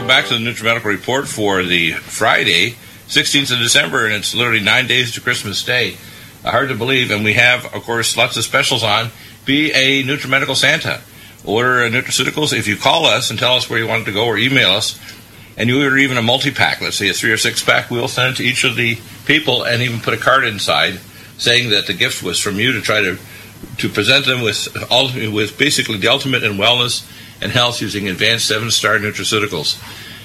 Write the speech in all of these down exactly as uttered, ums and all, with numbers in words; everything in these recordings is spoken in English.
welcome back to the NutriMedical Report for the Friday, sixteenth of December, and it's literally nine days to Christmas Day. Uh, hard to believe, and we have, of course, lots of specials on. Be a NutriMedical Santa. Order uh, nutraceuticals. If you call us and tell us where you want it to go, or email us, and you order even a multi-pack, let's say a three or six pack, we'll send it to each of the people and even put a card inside saying that the gift was from you, to try to to present them with all, with basically the ultimate in wellness and health using advanced seven-star nutraceuticals.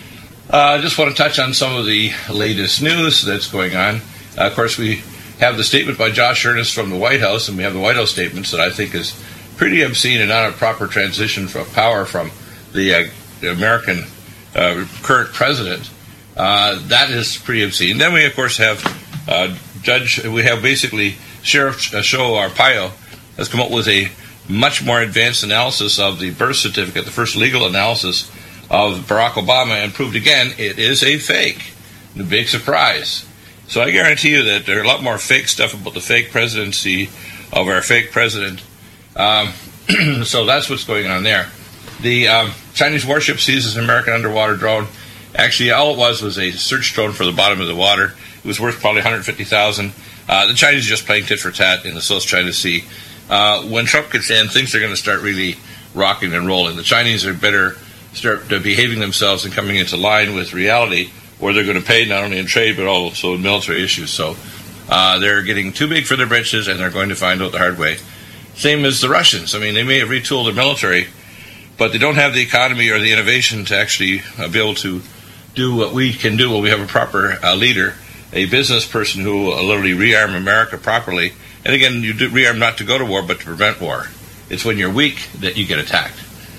I uh, just want to touch on some of the latest news that's going on. Uh, of course, we have the statement by Josh Earnest from the White House, and we have the White House statements that I think is pretty obscene and not a proper transition of power from the, uh, the American uh, current president. Uh, that is pretty obscene. Then we, of course, have uh, Judge, we have basically Sheriff Joe Arpaio has come up with a much more advanced analysis of the birth certificate, the first legal analysis of Barack Obama, and proved again it is a fake. The big surprise. So I guarantee you that there are a lot more fake stuff about the fake presidency of our fake president. Um, so that's what's going on there. The um, Chinese warship seizes an American underwater drone. Actually, all it was was a search drone for the bottom of the water. It was worth probably one hundred fifty thousand dollars. Uh, the Chinese are just playing tit for tat in the South China Sea. Uh, when Trump gets in, things are going to start really rocking and rolling. The Chinese are better start uh, behaving themselves and coming into line with reality, or they're going to pay not only in trade but also in military issues. So uh, they're getting too big for their britches, and they're going to find out the hard way. Same as the Russians. I mean, they may have retooled their military, but they don't have the economy or the innovation to actually uh, be able to do what we can do when we have a proper uh, leader, a business person who will literally rearm America properly. And again, you do rearm not to go to war, but to prevent war. It's when you're weak that you get attacked.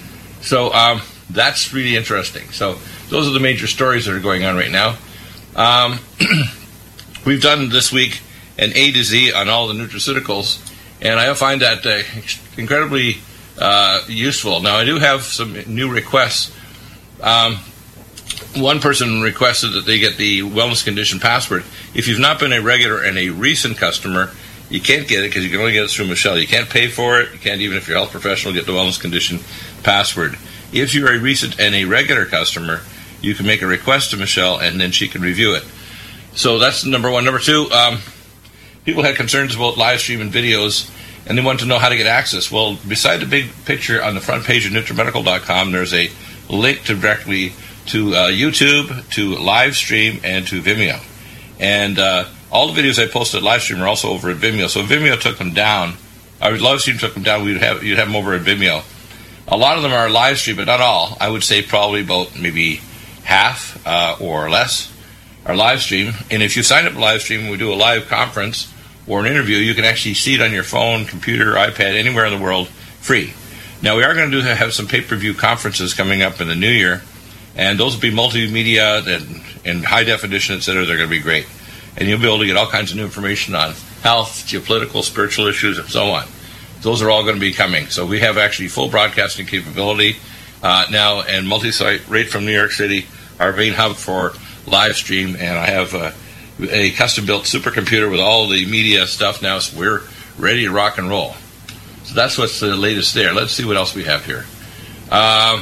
So um, that's really interesting. So those are the major stories that are going on right now. Um, we've done this week an A to Z on all the nutraceuticals, and I find that uh, incredibly uh, useful. Now, I do have some new requests. Um, one person requested that they get the wellness condition password. If you've not been a regular and a recent customer, you can't get it because you can only get it through Michelle. You can't pay for it. You can't, even if you're a health professional, get the wellness condition password. If you're a recent and a regular customer, you can make a request to Michelle, and then she can review it. So that's number one. Number two, um, people had concerns about live stream and videos, and they wanted to know how to get access. Well, beside the big picture on the front page of NutriMedical dot com, there's a link to directly to uh, YouTube, to live stream, and to Vimeo. And uh, all the videos I posted live stream are also over at Vimeo. So Vimeo took them down. Our live stream took them down. We'd have you'd have them over at Vimeo. A lot of them are live stream, but not all. I would say probably about maybe half uh, or less are live stream. And if you sign up live stream, when we do a live conference or an interview, you can actually see it on your phone, computer, iPad, anywhere in the world, free. Now, we are going to do have some pay-per-view conferences coming up in the new year, and those will be multimedia and, and high definition, et cetera. They're going to be great. And you'll be able to get all kinds of new information on health, geopolitical, spiritual issues, and so on. Those are all going to be coming. So we have actually full broadcasting capability uh, now, and multi-site right from New York City, our main hub for live stream. And I have uh, a custom-built supercomputer with all the media stuff now, so we're ready to rock and roll. So that's what's the latest there. Let's see what else we have here. Um,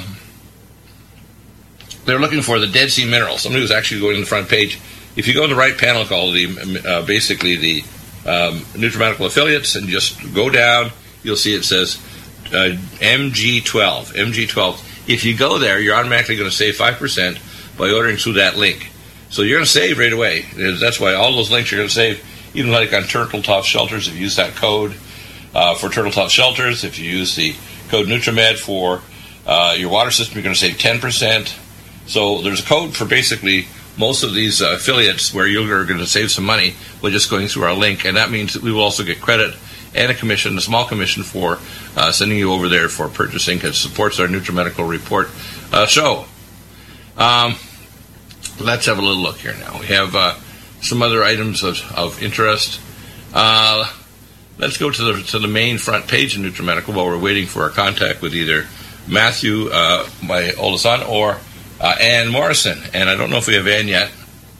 they're looking for the Dead Sea minerals. Somebody was actually going to the front page. If you go to the right panel called the uh, basically the um, NutriMedical affiliates and just go down, you'll see it says uh, M G twelve. M G twelve. If you go there, you're automatically going to save five percent by ordering through that link. So you're going to save right away. That's why all those links you're going to save, even like on Turtle Top Shelters, if you use that code uh, for Turtle Top Shelters, if you use the code NutriMed for uh, your water system, you're going to save ten percent. So there's a code for basically most of these uh, affiliates where you're going to save some money by just going through our link, and that means that we will also get credit and a commission, a small commission for uh, sending you over there for purchasing, because it supports our NutriMedical Report uh, show. Um, let's have a little look here now. We have uh, some other items of, of interest. Uh, let's go to the to the main front page of NutriMedical while we're waiting for our contact with either Matthew, uh, my oldest son, or Uh, Ann Morrison, and I don't know if we have Ann yet.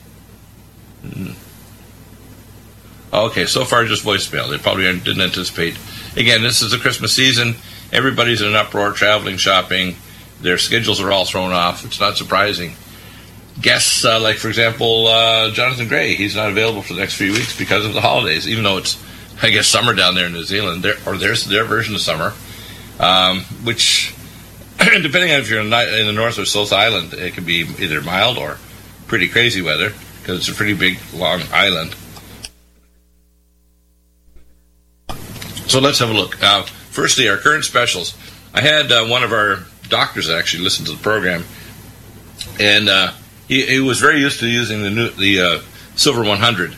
Mm. Okay, so far just voicemail. They probably didn't anticipate. Again, this is the Christmas season. Everybody's in an uproar, traveling, shopping. Their schedules are all thrown off. It's not surprising. guests, uh, like, for example, uh, Jonathan Gray. He's not available for the next few weeks because of the holidays, even though it's, I guess, summer down there in New Zealand, their, or there's their version of summer, um, which, depending on if you're in the North or South Island, it can be either mild or pretty crazy weather, because it's a pretty big, long island. So let's have a look. Uh, firstly, our current specials. I had uh, one of our doctors actually listen to the program, and uh, he, he was very used to using the new, the uh, Silver one hundred.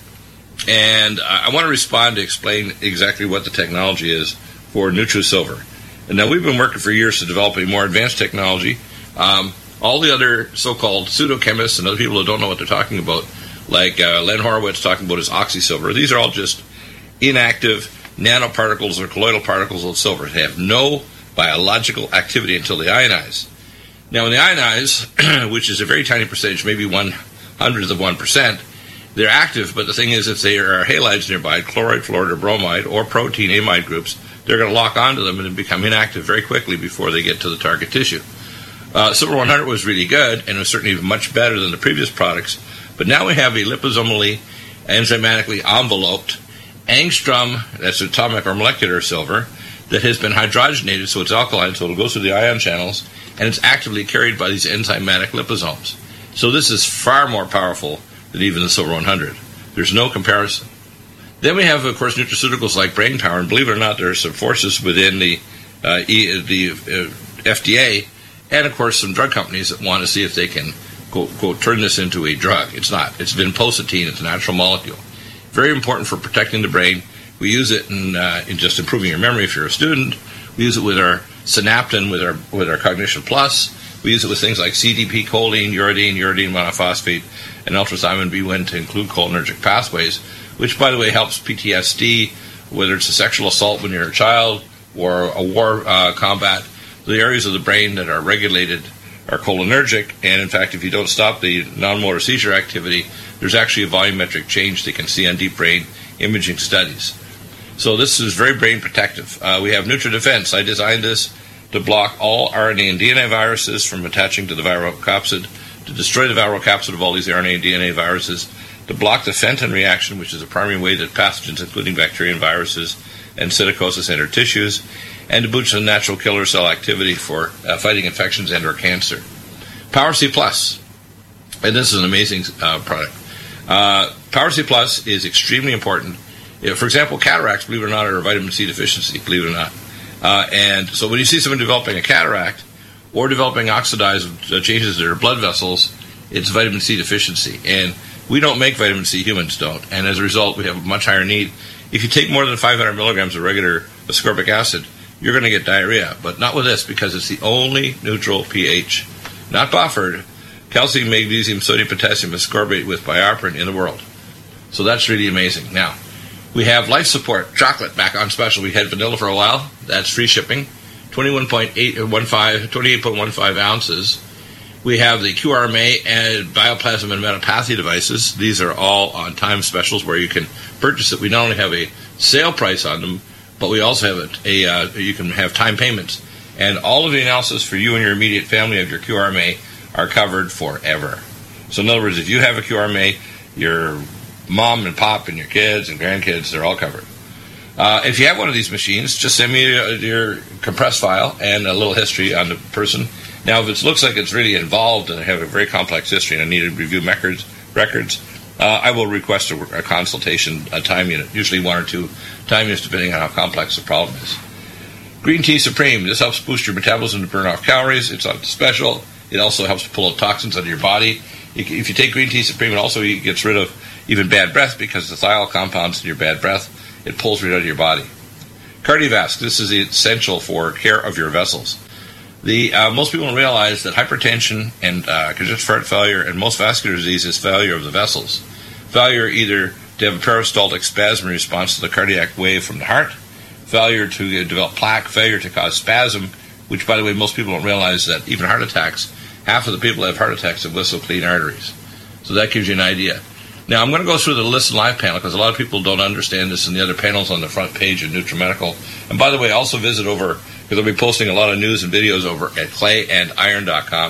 And I, I want to respond to explain exactly what the technology is for NutriSilver. And now we've been working for years to develop a more advanced technology. Um, all the other so-called pseudochemists and other people who don't know what they're talking about, like uh, Len Horowitz talking about his OxySilver, these are all just inactive nanoparticles or colloidal particles of silver. They have no biological activity until they ionize. Now, when they ionize, which is a very tiny percentage, maybe one hundredth of one percent, they're active, but the thing is, if there are halides nearby, chloride, fluoride, or bromide, or protein amide groups, they're going to lock onto them and become inactive very quickly before they get to the target tissue. Uh, Silver one hundred was really good, and it was certainly much better than the previous products, but now we have a liposomally, enzymatically enveloped angstrom, that's atomic or molecular silver, that has been hydrogenated, so it's alkaline, so it'll go through the ion channels, and it's actively carried by these enzymatic liposomes. So this is far more powerful than even the Silver one hundred. There's no comparison. Then we have, of course, nutraceuticals like brain power, and believe it or not, there are some forces within the uh, e, the uh, F D A, and of course some drug companies that want to see if they can quote, quote, turn this into a drug. It's not. It's vinpocetine. It's a natural molecule. Very important for protecting the brain. We use it in, uh, in just improving your memory if you're a student. We use it with our Synaptin, with our with our Cognition Plus. We use it with things like C D P, choline, uridine, uridine monophosphate, and ultrathymine B one to include cholinergic pathways, which, by the way, helps P T S D, whether it's a sexual assault when you're a child or a war uh, combat. The areas of the brain that are regulated are cholinergic, and in fact, if you don't stop the non-motor seizure activity, there's actually a volumetric change they can see on deep brain imaging studies. So this is very brain protective. Uh, we have NutriDefense. I designed this to block all R N A and D N A viruses from attaching to the viral capsid, to destroy the viral capsid of all these R N A and D N A viruses, to block the Fenton reaction, which is a primary way that pathogens, including bacteria and viruses, and psittacosis enter tissues, and to boost the natural killer cell activity for uh, fighting infections and or cancer. Power C Plus, and this is an amazing uh, product. Uh, Power C Plus is extremely important. You know, for example, cataracts, believe it or not, are a vitamin C deficiency, believe it or not. Uh, and so when you see someone developing a cataract or developing oxidized uh, changes to their blood vessels, it's vitamin C deficiency. And we don't make vitamin C, humans don't. And as a result, we have a much higher need. If you take more than five hundred milligrams of regular ascorbic acid, you're going to get diarrhea. But not with this, because it's the only neutral pH, not buffered, calcium, magnesium, sodium, potassium ascorbate with bioperin in the world. So that's really amazing. Now, we have Life Support chocolate back on special. We had vanilla for a while. That's free shipping. twenty-one point eight one five, twenty-eight point one five ounces. We have the Q R M A and bioplasm and metapathy devices. These are all on time specials where you can purchase it. We not only have a sale price on them, but we also have a, a uh, you can have time payments. And all of the analysis for you and your immediate family of your Q R M A are covered forever. So in other words, if you have a Q R M A, your mom and pop and your kids and grandkids, they're all covered. Uh, if you have one of these machines, just send me your, your compressed file and a little history on the person. Now, if it looks like it's really involved and I have a very complex history and I need to review records, records uh, I will request a, a consultation, a time unit, usually one or two time units depending on how complex the problem is. Green Tea Supreme. This helps boost your metabolism to burn off calories. It's on special. It also helps to pull out toxins out of your body. If you take Green Tea Supreme, it also gets rid of even bad breath, because the thiol compounds in your bad breath, it pulls right out of your body. Cardiovasc. This is essential for care of your vessels. The uh, most people don't realize that hypertension and uh, congestive heart failure and most vascular disease is failure of the vessels. Failure either to have a peristaltic spasm in response to the cardiac wave from the heart, failure to uh, develop plaque, failure to cause spasm, which, by the way, most people don't realize that even heart attacks, half of the people that have heart attacks have viscoclean arteries. So that gives you an idea. Now, I'm going to go through the Listen Live panel because a lot of people don't understand this, and the other panels on the front page of NutriMedical. And by the way, also visit over, because I'll be posting a lot of news and videos over at clay and iron dot com.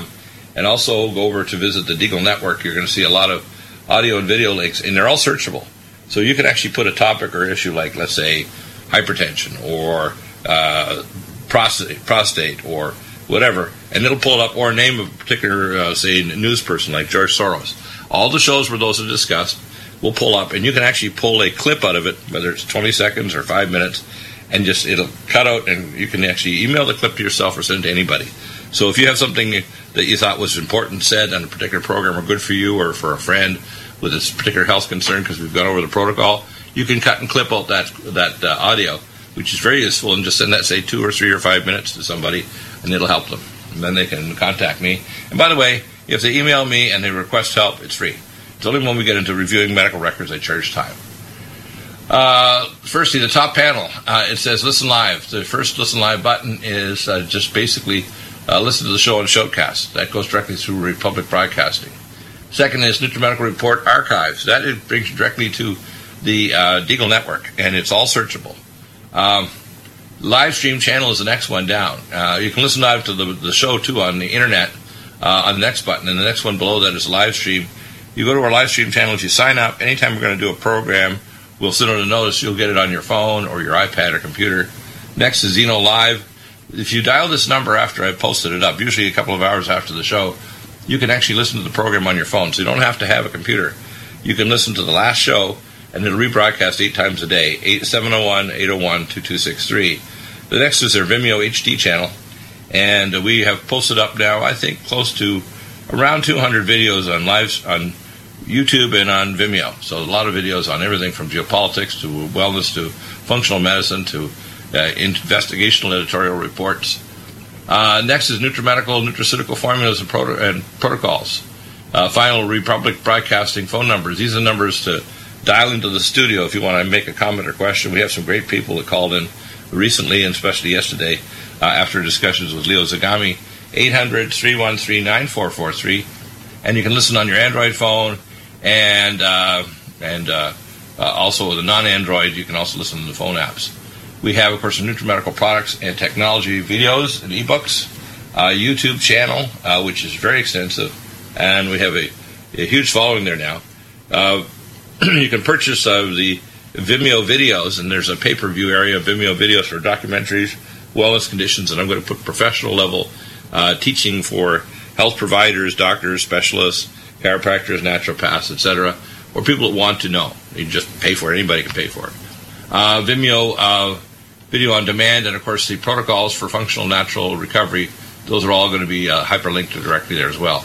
And also go over to visit the Deagle Network. You're going to see a lot of audio and video links, and they're all searchable. So you can actually put a topic or issue like, let's say, hypertension or uh, prostate, prostate or whatever, and it'll pull it up, or name a particular, uh, say, news person like George Soros. All the shows where those are discussed will pull up, and you can actually pull a clip out of it, whether it's twenty seconds or five minutes, and just it'll cut out, and you can actually email the clip to yourself or send it to anybody. So if you have something that you thought was important said on a particular program or good for you or for a friend with a particular health concern, because we've gone over the protocol, you can cut and clip out that that uh, audio, which is very useful, and just send that, say, two or three or five minutes to somebody, and it'll help them. And then they can contact me. And by the way, if they email me and they request help, it's free. It's only when we get into reviewing medical records I charge time. Uh, firstly, the top panel, uh, it says Listen Live. The first Listen Live button is uh, just basically uh, listen to the show on Shoutcast. That goes directly through Republic Broadcasting. Second is NutriMedical Report Archives. That it brings you directly to the uh, Deagle Network, and it's all searchable. Um, live stream channel is the next one down. Uh, you can listen live to the, the show, too, on the internet uh, on the next button, and the next one below that is live stream. You go to our live stream channel, if you sign up, anytime we're going to do a program, we'll send out a notice. You'll get it on your phone or your iPad or computer. Next is Zeno Live. If you dial this number after I've posted it up, usually a couple of hours after the show, you can actually listen to the program on your phone, so you don't have to have a computer. You can listen to the last show, and it'll rebroadcast eight times a day, seven oh one, eight oh one, two two six three. The next is our Vimeo H D channel, and we have posted up now, I think, close to around two hundred videos on live on YouTube and on Vimeo. So a lot of videos on everything from geopolitics to wellness to functional medicine to uh, investigational editorial reports. Uh, next is NutriMedical nutraceutical formulas and, proto- and protocols. Uh, final Republic Broadcasting phone numbers. These are numbers to dial into the studio if you want to make a comment or question. We have some great people that called in recently, and especially yesterday, uh, after discussions with Leo Zagami. eight hundred, three one three, nine four four three. And you can listen on your Android phone, and uh, and uh, uh, also with a non-Android, you can also listen to the phone apps. We have, of course, NutriMedical products and technology videos and ebooks, uh, YouTube channel, uh, which is very extensive, and we have a, a huge following there now. Uh, you can purchase uh, the Vimeo videos, and there's a pay-per-view area of Vimeo videos for documentaries, wellness conditions, and I'm going to put professional level uh, teaching for health providers, doctors, specialists, chiropractors, naturopaths, et cetera, or people that want to know. You can just pay for it. Anybody can pay for it. Uh, Vimeo uh, video on demand, and, of course, the protocols for functional natural recovery, those are all going to be uh, hyperlinked directly there as well.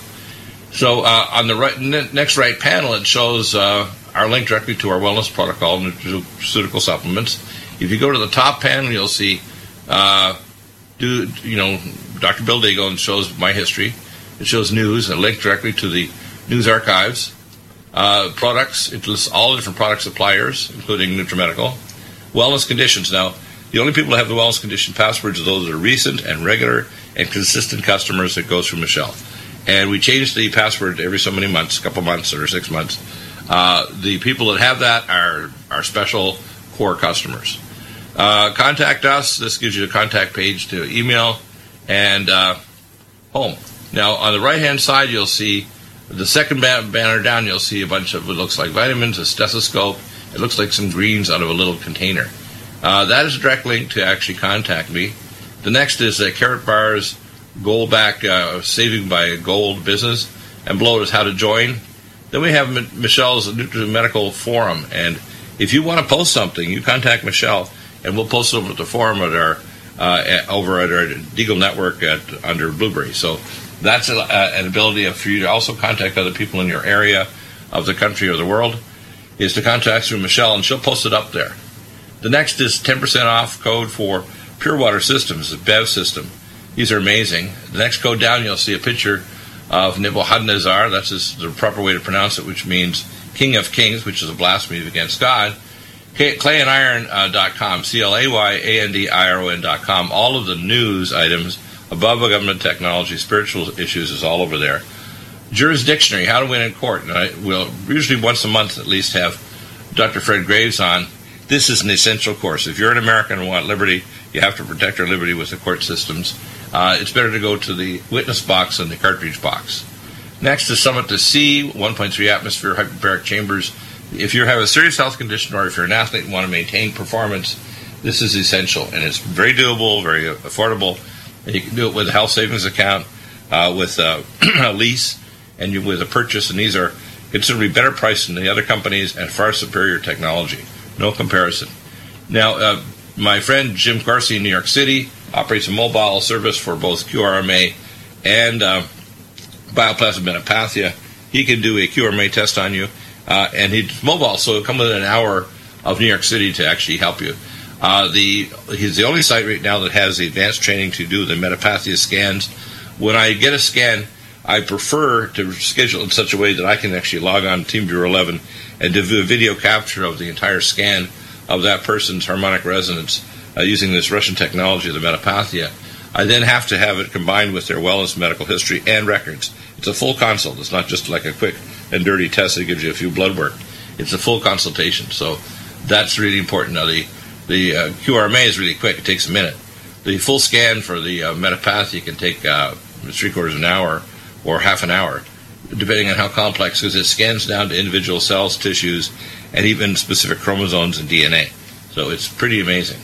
So uh, on the right, ne- next right panel, it shows uh, our link directly to our wellness protocol, nutraceutical supplements. If you go to the top panel, you'll see, uh, do you know, Doctor Bill Deagle, and shows my history. It shows news, a link directly to the news archives. Uh, products, it lists all the different product suppliers, including NutriMedical. Wellness conditions. Now, the only people that have the wellness condition passwords are those that are recent and regular and consistent customers that go through Michelle. And we change the password every so many months, a couple months or six months. Uh, the people that have that are our special core customers. Uh, contact us. This gives you a contact page to email and uh, home. Now, on the right-hand side, you'll see the second ba- banner down, you'll see a bunch of what looks like vitamins, a stethoscope. It looks like some greens out of a little container. Uh, that is a direct link to actually contact me. The next is uh, Carrot Bar's Gold Back uh, Saving by Gold business, and below it is how to join. Then we have M- Michelle's NutriMedical Forum, and if you want to post something, you contact Michelle, and we'll post it over at the forum at our uh, at, over at our Deagle Network at, under Blueberry. So that's a, uh, an ability for you to also contact other people in your area of the country or the world, is to contact through Michelle, and she'll post it up there. The next is ten percent off code for Pure Water Systems, the B E V system. These are amazing. The next code down, you'll see a picture of Nebuchadnezzar. That's his, the proper way to pronounce it, which means King of Kings, which is a blasphemy against God. clay and iron dot com, C L A Y A N D I R O N dot com. All of the news items above government technology, spiritual issues is all over there. Jurisdictionary, how to win in court. And I will usually once a month at least have Doctor Fred Graves on. This is an essential course. If you're an American and want liberty, you have to protect our liberty with the court systems. uh, it's better to go to the witness box than the cartridge box. Next is Summit to C, one point three atmosphere hyperbaric chambers. If you have a serious health condition or if you're an athlete and want to maintain performance, this is essential. And it's very doable, very affordable. And you can do it with a health savings account, uh, with uh, a lease, and you, with a purchase. And these are considerably better priced than the other companies and far superior technology. No comparison. Now, uh, my friend Jim Corsi in New York City operates a mobile service for both Q R M A and uh, bioplasma metapathia. He can do a Q R M A test on you, uh, and he's mobile, so it'll come within an hour of New York City to actually help you. Uh, the he's the only site right now that has the advanced training to do the metapathia scans. When I get a scan, I prefer to schedule in such a way that I can actually log on to TeamViewer eleven and do a video capture of the entire scan of that person's harmonic resonance uh, using this Russian technology, the metapathia. I then have to have it combined with their wellness medical history and records. It's a full consult. It's not just like a quick and dirty test that gives you a few blood work. It's a full consultation. So that's really important. Now, the, the uh, Q R M A is really quick. It takes a minute. The full scan for the uh, metapathia can take uh, three quarters of an hour or half an hour, depending on how complex, because it scans down to individual cells, tissues, and even specific chromosomes and D N A. So it's pretty amazing.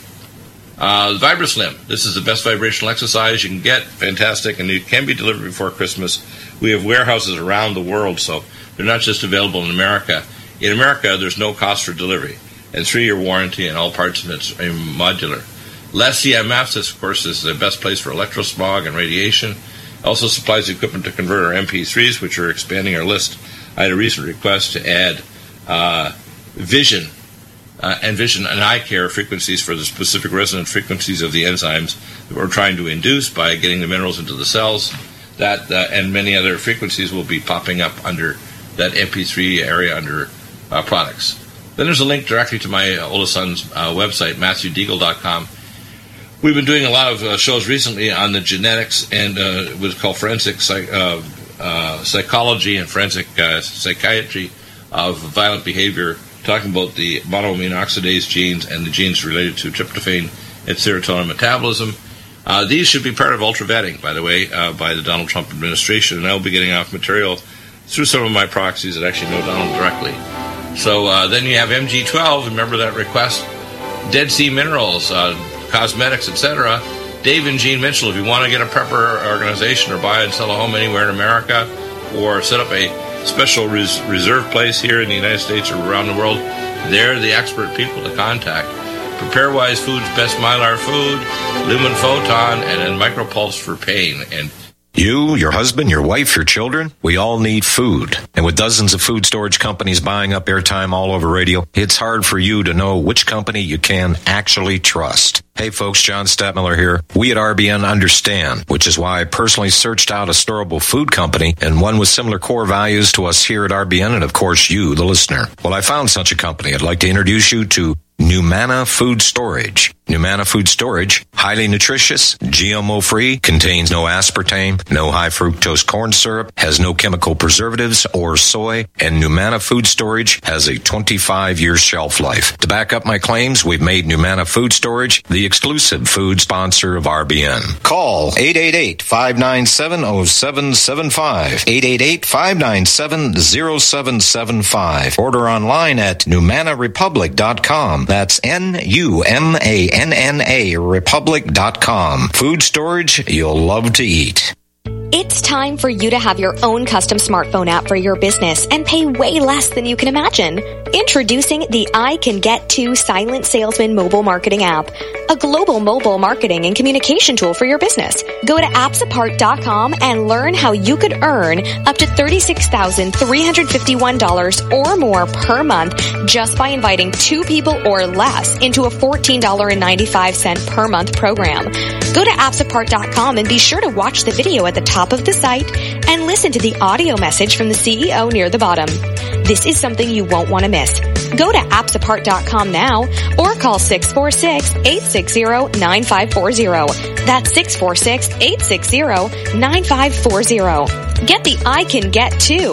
Uh, VibraSlim. This is the best vibrational exercise you can get. Fantastic, and it can be delivered before Christmas. We have warehouses around the world, so they're not just available in America. In America, there's no cost for delivery, and three-year warranty, and all parts of it are modular. Less E M Fs, this, of course, is the best place for electrosmog and radiation. Also supplies equipment to convert our M P threes, which are expanding our list. I had a recent request to add uh, vision uh, and vision and eye care frequencies for the specific resonant frequencies of the enzymes that we're trying to induce by getting the minerals into the cells. That uh, and many other frequencies will be popping up under that M P three area under uh, products. Then there's a link directly to my oldest son's uh, website, Matthew Deagle dot com. We've been doing a lot of uh, shows recently on the genetics and uh, what's called forensic psych, uh, uh, psychology and forensic uh, psychiatry of violent behavior, talking about the monoamine oxidase genes and the genes related to tryptophan and serotonin metabolism. Uh, these should be part of ultra vetting, by the way, uh, by the Donald Trump administration, and I will be getting off material through some of my proxies that actually know Donald directly. So uh, then you have M G twelve, remember that request? Dead Sea Minerals, uh, cosmetics, et cetera. Dave and Jean Mitchell, if you want to get a prepper organization or buy and sell a home anywhere in America or set up a special res- reserve place here in the United States or around the world, they're the expert people to contact. PrepareWise Foods, Best Mylar Food, Lumen Photon, and then Micropulse for pain. And you, your husband, your wife, your children, we all need food. And with dozens of food storage companies buying up airtime all over radio, it's hard for you to know which company you can actually trust. Hey folks, John Stadtmiller here. We at R B N understand, which is why I personally searched out a storable food company and one with similar core values to us here at R B N and of course you, the listener. Well, I found such a company. I'd like to introduce you to Numana Food Storage. Numana Food Storage, highly nutritious, G M O-free, contains no aspartame, no high-fructose corn syrup, has no chemical preservatives or soy, and Numana Food Storage has a twenty-five year shelf life. To back up my claims, we've made Numana Food Storage the exclusive food sponsor of R B N. Call eight eight eight, five nine seven, zero seven seven five, eight eight eight, five nine seven, zero seven seven five. Order online at numana republic dot com. That's N U M A N N A republic dot com. Food storage you'll love to eat. It's time for you to have your own custom smartphone app for your business and pay way less than you can imagine. Introducing the I Can Get To Silent Salesman mobile marketing app, a global mobile marketing and communication tool for your business. Go to apps apart dot com and learn how you could earn up to thirty-six thousand three hundred fifty-one dollars or more per month just by inviting two people or less into a fourteen dollars and ninety-five cents per month program. Go to apps apart dot com and be sure to watch the video at the top of the site and listen to the audio message from the C E O near the bottom. This is something you won't want to miss. Go to apps apart dot com now or call six four six, eight six zero, nine five four zero. That's six four six, eight six zero, nine five four zero. Get the I Can Get To.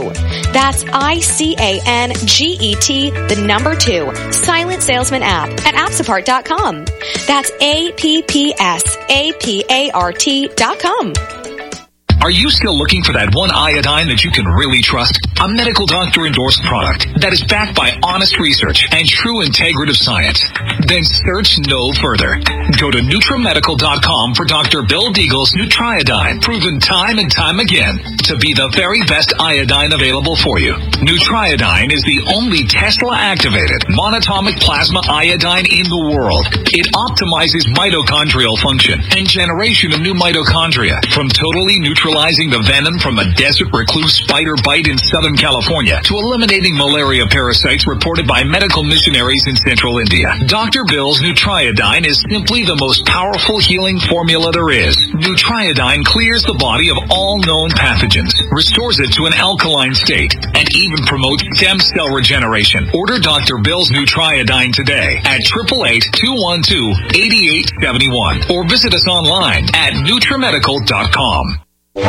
That's I C A N G E T, the number two, Silent Salesman app at appsapart dot com. That's A P P S A P A R T dot com. Are you still looking for that one iodine that you can really trust? A medical doctor endorsed product that is backed by honest research and true integrative science? Then search no further. Go to NutriMedical dot com for Doctor Bill Deagle's Nutriodine, proven time and time again to be the very best iodine available for you. Nutriodine is the only Tesla-activated monatomic plasma iodine in the world. It optimizes mitochondrial function and generation of new mitochondria from totally neutralizing the venom from a desert recluse spider bite in Southern California to eliminating malaria parasites reported by medical missionaries in central India. Doctor Bill's Nutriodine is simply the most powerful healing formula there is. Nutriodine clears the body of all known pathogens, restores it to an alkaline state, and even promotes stem cell regeneration. Order Doctor Bill's Nutriodine today at eight eight eight, two one two, eight eight seven one or visit us online at NutriMedical dot com.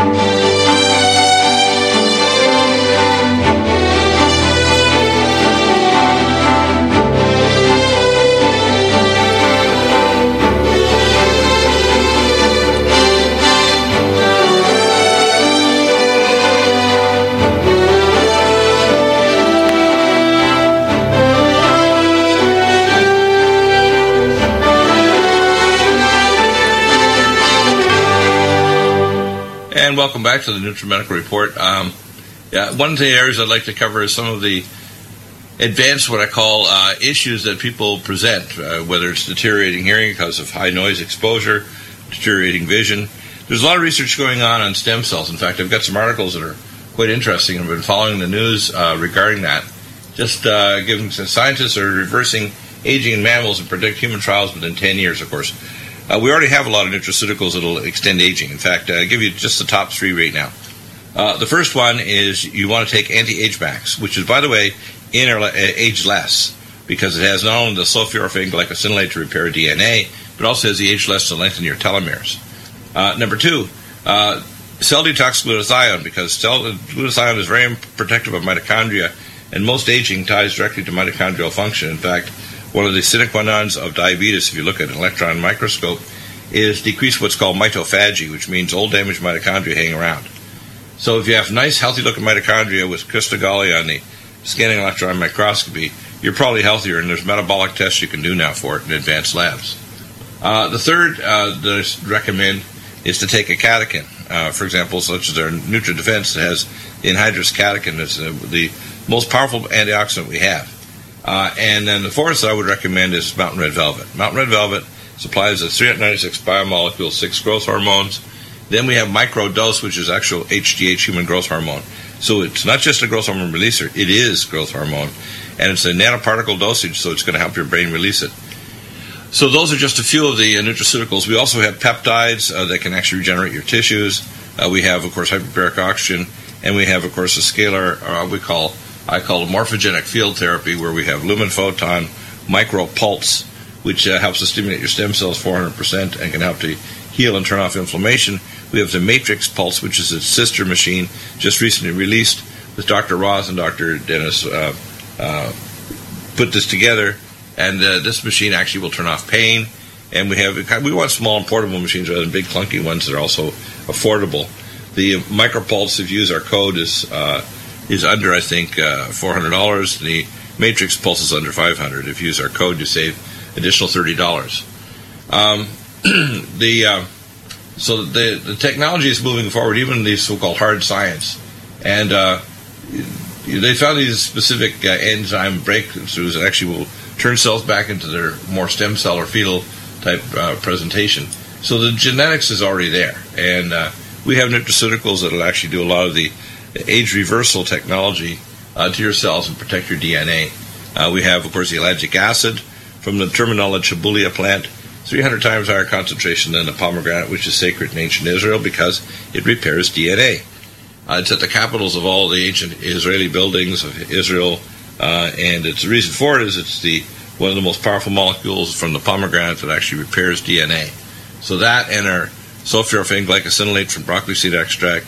And welcome back to the NutriMedical Report. Um, yeah, one of the areas I'd like to cover is some of the advanced, what I call, uh, issues that people present, uh, whether it's deteriorating hearing because of high noise exposure, deteriorating vision. There's a lot of research going on on stem cells. In fact, I've got some articles that are quite interesting. I've been following the news uh, regarding that. Just uh, giving some scientists are reversing aging in mammals and predict human trials within ten years, of course. Uh, we already have a lot of nutraceuticals that will extend aging. In fact, uh, I'll give you just the top three right now. Uh, the first one is you want to take anti-age max, which is, by the way, in or uh, age less, because it has not only the sulforaphane glycosylate to repair D N A, but also has the age less to lengthen your telomeres. Uh, number two, uh, cell detox glutathione, because cell, glutathione is very protective of mitochondria, and most aging ties directly to mitochondrial function. In fact, one of the sine qua nons of diabetes, if you look at an electron microscope, is decrease what's called mitophagy, which means old damaged mitochondria hanging around. So if you have nice, healthy-looking mitochondria with crystal galli on the scanning electron microscopy, you're probably healthier, and there's metabolic tests you can do now for it in advanced labs. Uh, the third uh, that I recommend is to take a catechin. Uh, for example, such as our NutriDefense that has the anhydrous catechin. It's uh, the most powerful antioxidant we have. Uh, and then the fourth I would recommend is Mountain Red Velvet. Mountain Red Velvet supplies the three hundred ninety-six biomolecules, six growth hormones. Then we have Microdose, which is actual H G H, human growth hormone. So it's not just a growth hormone releaser, it is growth hormone. And it's a nanoparticle dosage, so it's going to help your brain release it. So those are just a few of the uh, nutraceuticals. We also have peptides uh, that can actually regenerate your tissues. Uh, we have, of course, hyperbaric oxygen. And we have, of course, a scalar, or what we call I call it morphogenic field therapy, where we have lumen photon micropulse, which uh, helps to stimulate your stem cells four hundred percent and can help to heal and turn off inflammation. We have the matrix pulse, which is its sister machine, just recently released with Doctor Roth and Doctor Dennis uh, uh, put this together, and uh, this machine actually will turn off pain. And we have we want small and portable machines rather than big clunky ones that are also affordable. The micropulse, if you use our code, is uh, is under, I think, uh, four hundred dollars. The Matrix Pulse is under five hundred dollars. If you use our code, you save additional thirty dollars. Um, the uh, so the the technology is moving forward, even the so-called hard science, and uh, they found these specific uh, enzyme breakthroughs that actually will turn cells back into their more stem cell or fetal type uh, presentation. So the genetics is already there, and uh, we have nutraceuticals that will actually do a lot of the age reversal technology uh, to your cells and protect your D N A. Uh, we have, of course, the ellagic acid from the Terminella chabulia plant, three hundred times higher concentration than the pomegranate, which is sacred in ancient Israel because it repairs D N A. Uh, it's at the capitals of all the ancient Israeli buildings of Israel, uh, and it's the reason for it is it's the one of the most powerful molecules from the pomegranate that actually repairs D N A. So that and our sulforaphane glycosylate from broccoli seed extract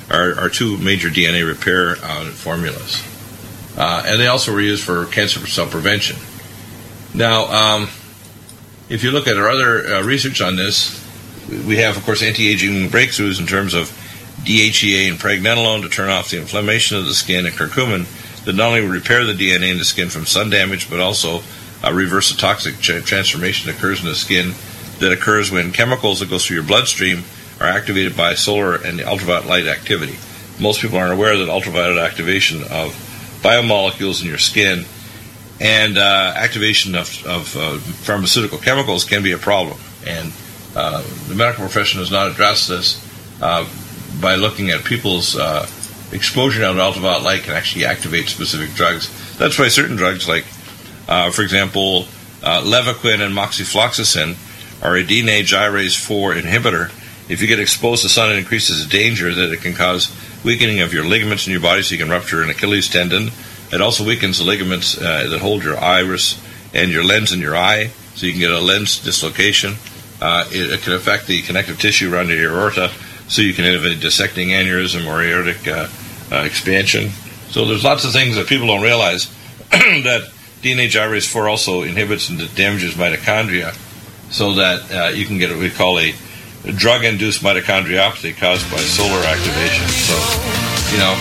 are, are two major D N A repair uh, formulas. Uh, and they also were used for cancer cell prevention. Now, um, if you look at our other uh, research on this, we have, of course, anti-aging breakthroughs in terms of D H E A and pregnenolone to turn off the inflammation of the skin, and curcumin that not only repair the D N A in the skin from sun damage, but also uh, reverse the toxic ch- transformation that occurs in the skin that occurs when chemicals that go through your bloodstream are activated by solar and the ultraviolet light activity. Most people aren't aware that ultraviolet activation of biomolecules in your skin and uh, activation of, of uh, pharmaceutical chemicals can be a problem. And uh, the medical profession has not addressed this uh, by looking at people's uh, exposure now to ultraviolet light can actually activate specific drugs. That's why certain drugs like, uh, for example, uh, Levaquin and moxifloxacin are a D N A gyrase four inhibitor. If you get exposed to sun, it increases the danger that it can cause weakening of your ligaments in your body, so you can rupture an Achilles tendon. It also weakens the ligaments uh, that hold your iris and your lens in your eye, so you can get a lens dislocation. Uh, it, it can affect the connective tissue around your aorta, so you can have a dissecting aneurysm or aortic uh, uh, expansion. So there's lots of things that people don't realize that D N A gyrase four also inhibits and damages mitochondria, so that uh, you can get what we call a drug-induced mitochondriopathy caused by solar activation. So, you know,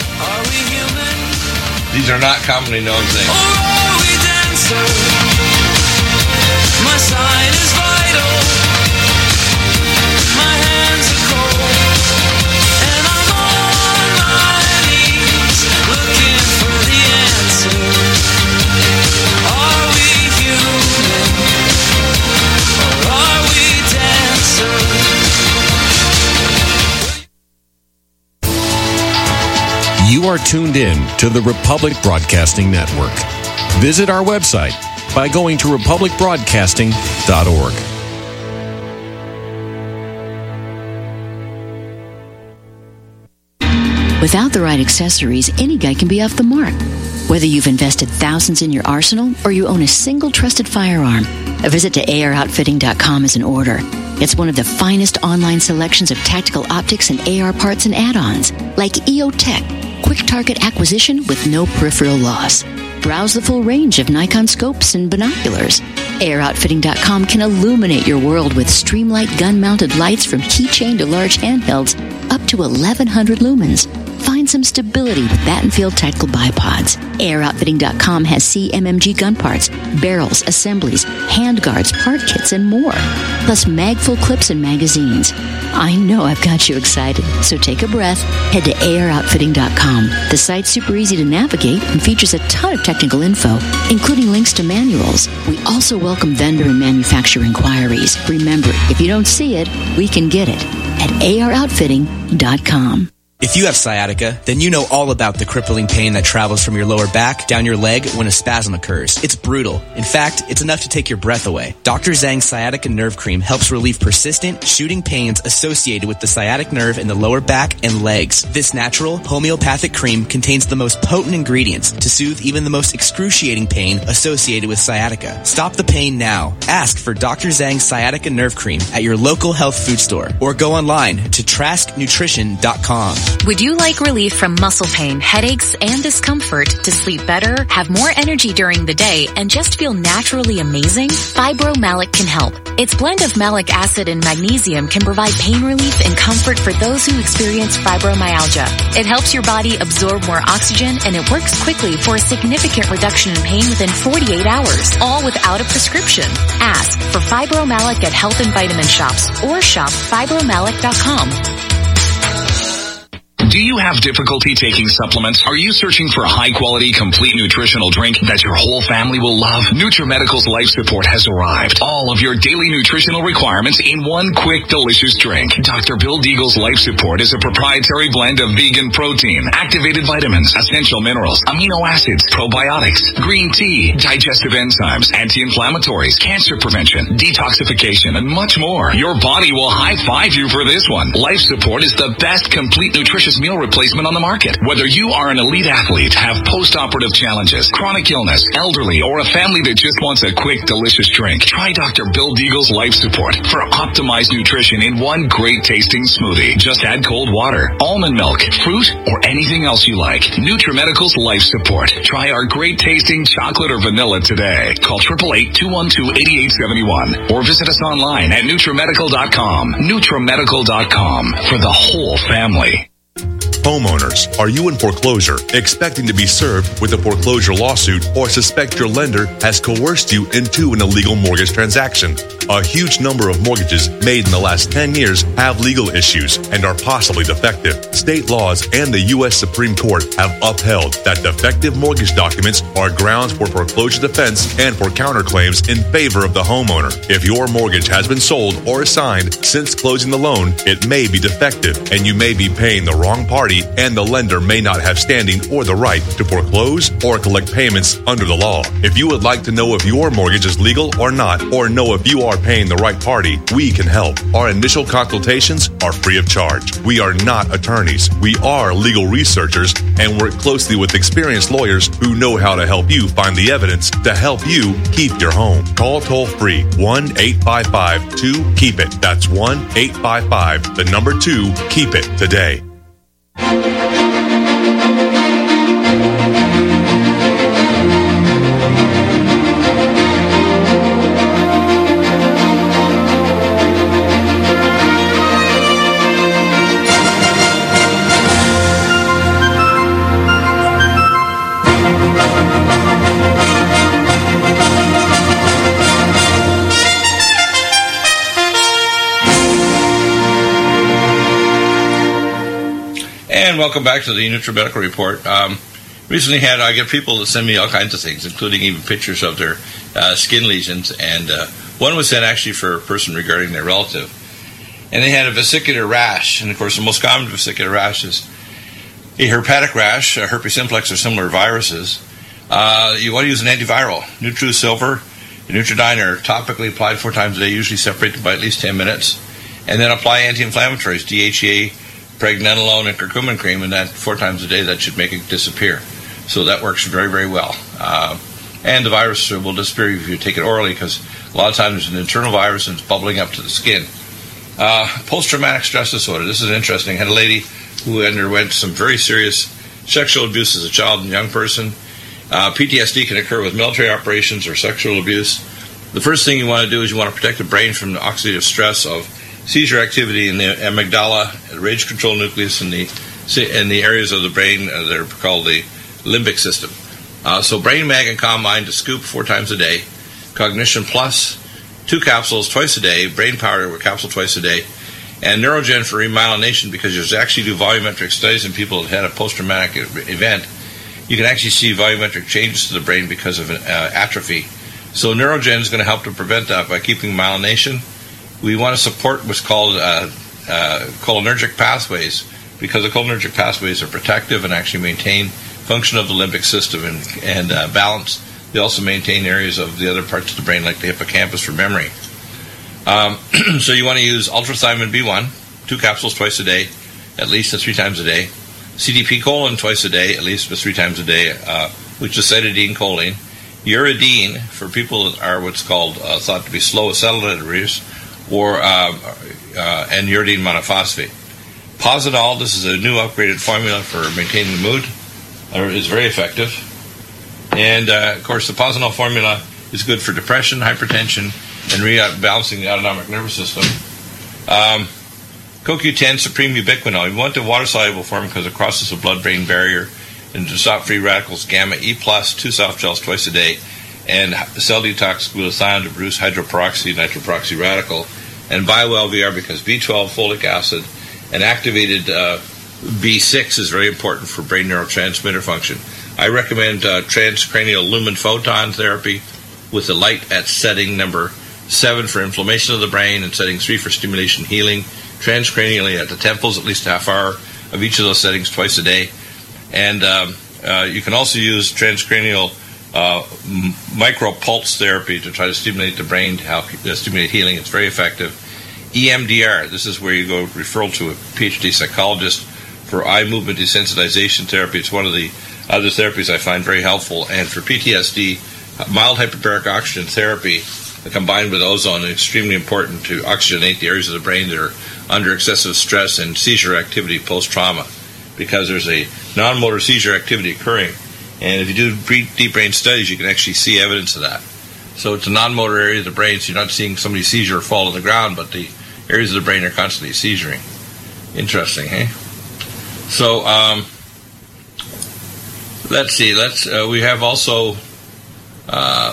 these are not commonly known things. My side is vital. My hands are cold. And I'm on my knees looking for the answer. Are we human? Or are we dancers? You are tuned in to the Republic Broadcasting Network. Visit our website by going to republic broadcasting dot org. Without the right accessories, any guy can be off the mark. Whether you've invested thousands in your arsenal or you own a single trusted firearm, a visit to A R outfitting dot com is in order. It's one of the finest online selections of tactical optics and A R parts and add-ons, like E O Tech, quick target acquisition with no peripheral loss. Browse the full range of Nikon scopes and binoculars. A R outfitting dot com can illuminate your world with Streamlight gun-mounted lights from keychain to large handhelds up to eleven hundred lumens. Find some stability with Battenfield Tactical Bipods. A R outfitting dot com has C M M G gun parts, barrels, assemblies, handguards, part kits, and more. Plus mag-full clips and magazines. I know I've got you excited, so take a breath. Head to A R outfitting dot com. The site's super easy to navigate and features a ton of technical info, including links to manuals. We also welcome vendor and manufacturer inquiries. Remember, if you don't see it, we can get it at A R outfitting dot com. If you have sciatica, then you know all about the crippling pain that travels from your lower back down your leg when a spasm occurs. It's brutal. In fact, it's enough to take your breath away. Doctor Zhang's Sciatica Nerve Cream helps relieve persistent, shooting pains associated with the sciatic nerve in the lower back and legs. This natural, homeopathic cream contains the most potent ingredients to soothe even the most excruciating pain associated with sciatica. Stop the pain now. Ask for Doctor Zhang's Sciatica Nerve Cream at your local health food store or go online to trask nutrition dot com. Would you like relief from muscle pain, headaches, and discomfort to sleep better, have more energy during the day, and just feel naturally amazing? Fibromalic can help. Its blend of malic acid and magnesium can provide pain relief and comfort for those who experience fibromyalgia. It helps your body absorb more oxygen, and it works quickly for a significant reduction in pain within forty-eight hours, all without a prescription. Ask for Fibromalic at health and vitamin shops or shop fibromalic dot com. Do you have difficulty taking supplements? Are you searching for a high-quality, complete nutritional drink that your whole family will love? NutriMedical's Life Support has arrived. All of your daily nutritional requirements in one quick, delicious drink. Doctor Bill Deagle's Life Support is a proprietary blend of vegan protein, activated vitamins, essential minerals, amino acids, probiotics, green tea, digestive enzymes, anti-inflammatories, cancer prevention, detoxification, and much more. Your body will high-five you for this one. Life Support is the best complete nutritious best meal replacement on the market. Whether you are an elite athlete, have post-operative challenges, chronic illness, elderly, or a family that just wants a quick, delicious drink, try Doctor Bill Deagle's Life Support for optimized nutrition in one great tasting smoothie. Just add cold water, almond milk, fruit, or anything else you like. NutriMedical's Life Support. Try our great tasting chocolate or vanilla today. Call eight eight eight, two one two, eight eight seven one or visit us online at NutriMedical dot com. NutriMedical dot com for the whole family. Homeowners, are you in foreclosure, expecting to be served with a foreclosure lawsuit, or suspect your lender has coerced you into an illegal mortgage transaction? A huge number of mortgages made in the last ten years have legal issues and are possibly defective. State laws and the U S Supreme Court have upheld that defective mortgage documents are grounds for foreclosure defense and for counterclaims in favor of the homeowner. If your mortgage has been sold or assigned since closing the loan, it may be defective and you may be paying the wrong party, and the lender may not have standing or the right to foreclose or collect payments under the law. If you would like to know if your mortgage is legal or not, or know if you are paying the right party, we can help. Our initial consultations are free of charge. We are not attorneys. We are legal researchers and work closely with experienced lawyers who know how to help you find the evidence to help you keep your home. Call toll free one eight five five two keep it. That's one eight five five the number two keep it today. And welcome back to the NutriMedical Report. Um, recently had, I get people that send me all kinds of things, including even pictures of their uh, skin lesions. And uh, one was sent actually for a person regarding their relative. And they had a vesicular rash. And, of course, the most common vesicular rash is a herpetic rash, a herpes simplex, or similar viruses. Uh, you want to use an antiviral. NutriSilver and Nutridyne are topically applied four times a day, usually separated by at least ten minutes. And then apply anti-inflammatories, D H E A, pregnenolone, and curcumin cream, and that four times a day. That should make it disappear. So that works very, very well. Uh, and the virus will disappear if you take it orally, because a lot of times there's an internal virus and it's bubbling up to the skin. Uh, post-traumatic stress disorder. This is interesting. I had a lady who underwent some very serious sexual abuse as a child and young person. Uh, P T S D can occur with military operations or sexual abuse. The first thing you want to do is you want to protect the brain from the oxidative stress of seizure activity in the amygdala, the rage control nucleus, and the in the areas of the brain that are called the limbic system. Uh, so Brain Mag and Calm Mind to scoop four times a day. Cognition Plus, two capsules twice a day. Brain Powder, a capsule twice a day. And Neurogen for remyelination, because there's actually do volumetric studies in people that had a post-traumatic event. You can actually see volumetric changes to the brain because of an, uh, atrophy. So Neurogen is going to help to prevent that by keeping myelination. We want to support what's called uh, uh, cholinergic pathways, because the cholinergic pathways are protective and actually maintain function of the limbic system and, and uh, balance. They also maintain areas of the other parts of the brain, like the hippocampus, for memory. Um, so you want to use ultrathiamine B one, two capsules twice a day, at least three times a day. C D P choline twice a day, at least three times a day, uh, which is cytidine choline. Uridine for people that are what's called uh, thought to be slow accelerators, or uh, uh, and uridine monophosphate. Posidol, this is a new upgraded formula for maintaining the mood, or is very effective. And uh, of course, the Posidol formula is good for depression, hypertension, and rebalancing the autonomic nervous system. Um, C O Q ten Supreme Ubiquinol. You want the water-soluble form because it crosses the blood-brain barrier and to stop free radicals. Gamma E plus, two soft gels twice a day, and cell detox glutathione to reduce hydroperoxy, nitroperoxy radical, and BioL V R because B twelve, folic acid, and activated uh, B six is very important for brain neurotransmitter function. I recommend uh, transcranial lumen photon therapy with the light at setting number seven for inflammation of the brain and setting three for stimulation healing. Transcranially at the temples, at least a half hour of each of those settings twice a day. And um, uh, you can also use transcranial uh, m- micro pulse therapy to try to stimulate the brain, to help uh, stimulate healing. It's very effective. E M D R, this is where you go referral to a P H D psychologist for eye movement desensitization therapy. It's one of the other therapies I find very helpful. And for P T S D, mild hyperbaric oxygen therapy combined with ozone is extremely important to oxygenate the areas of the brain that are under excessive stress and seizure activity post-trauma, because there's a non-motor seizure activity occurring. And if you do deep brain studies, you can actually see evidence of that. So it's a non-motor area of the brain, so you're not seeing somebody seizure or fall on the ground, but the areas of the brain are constantly seizuring. Interesting, hey? So, um, let's see. Let's. Uh, we have also. Uh,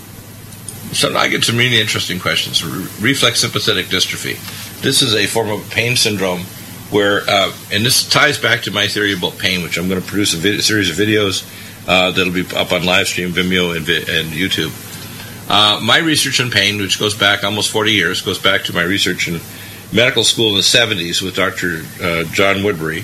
so I get some really interesting questions. Reflex sympathetic dystrophy. This is a form of pain syndrome where, uh, and this ties back to my theory about pain, which I'm going to produce a vid- series of videos uh, that'll be up on live stream, Vimeo, and, vi- and YouTube. Uh, my research on pain, which goes back almost forty years, goes back to my research in medical school in the seventies with Doctor Uh, John Woodbury,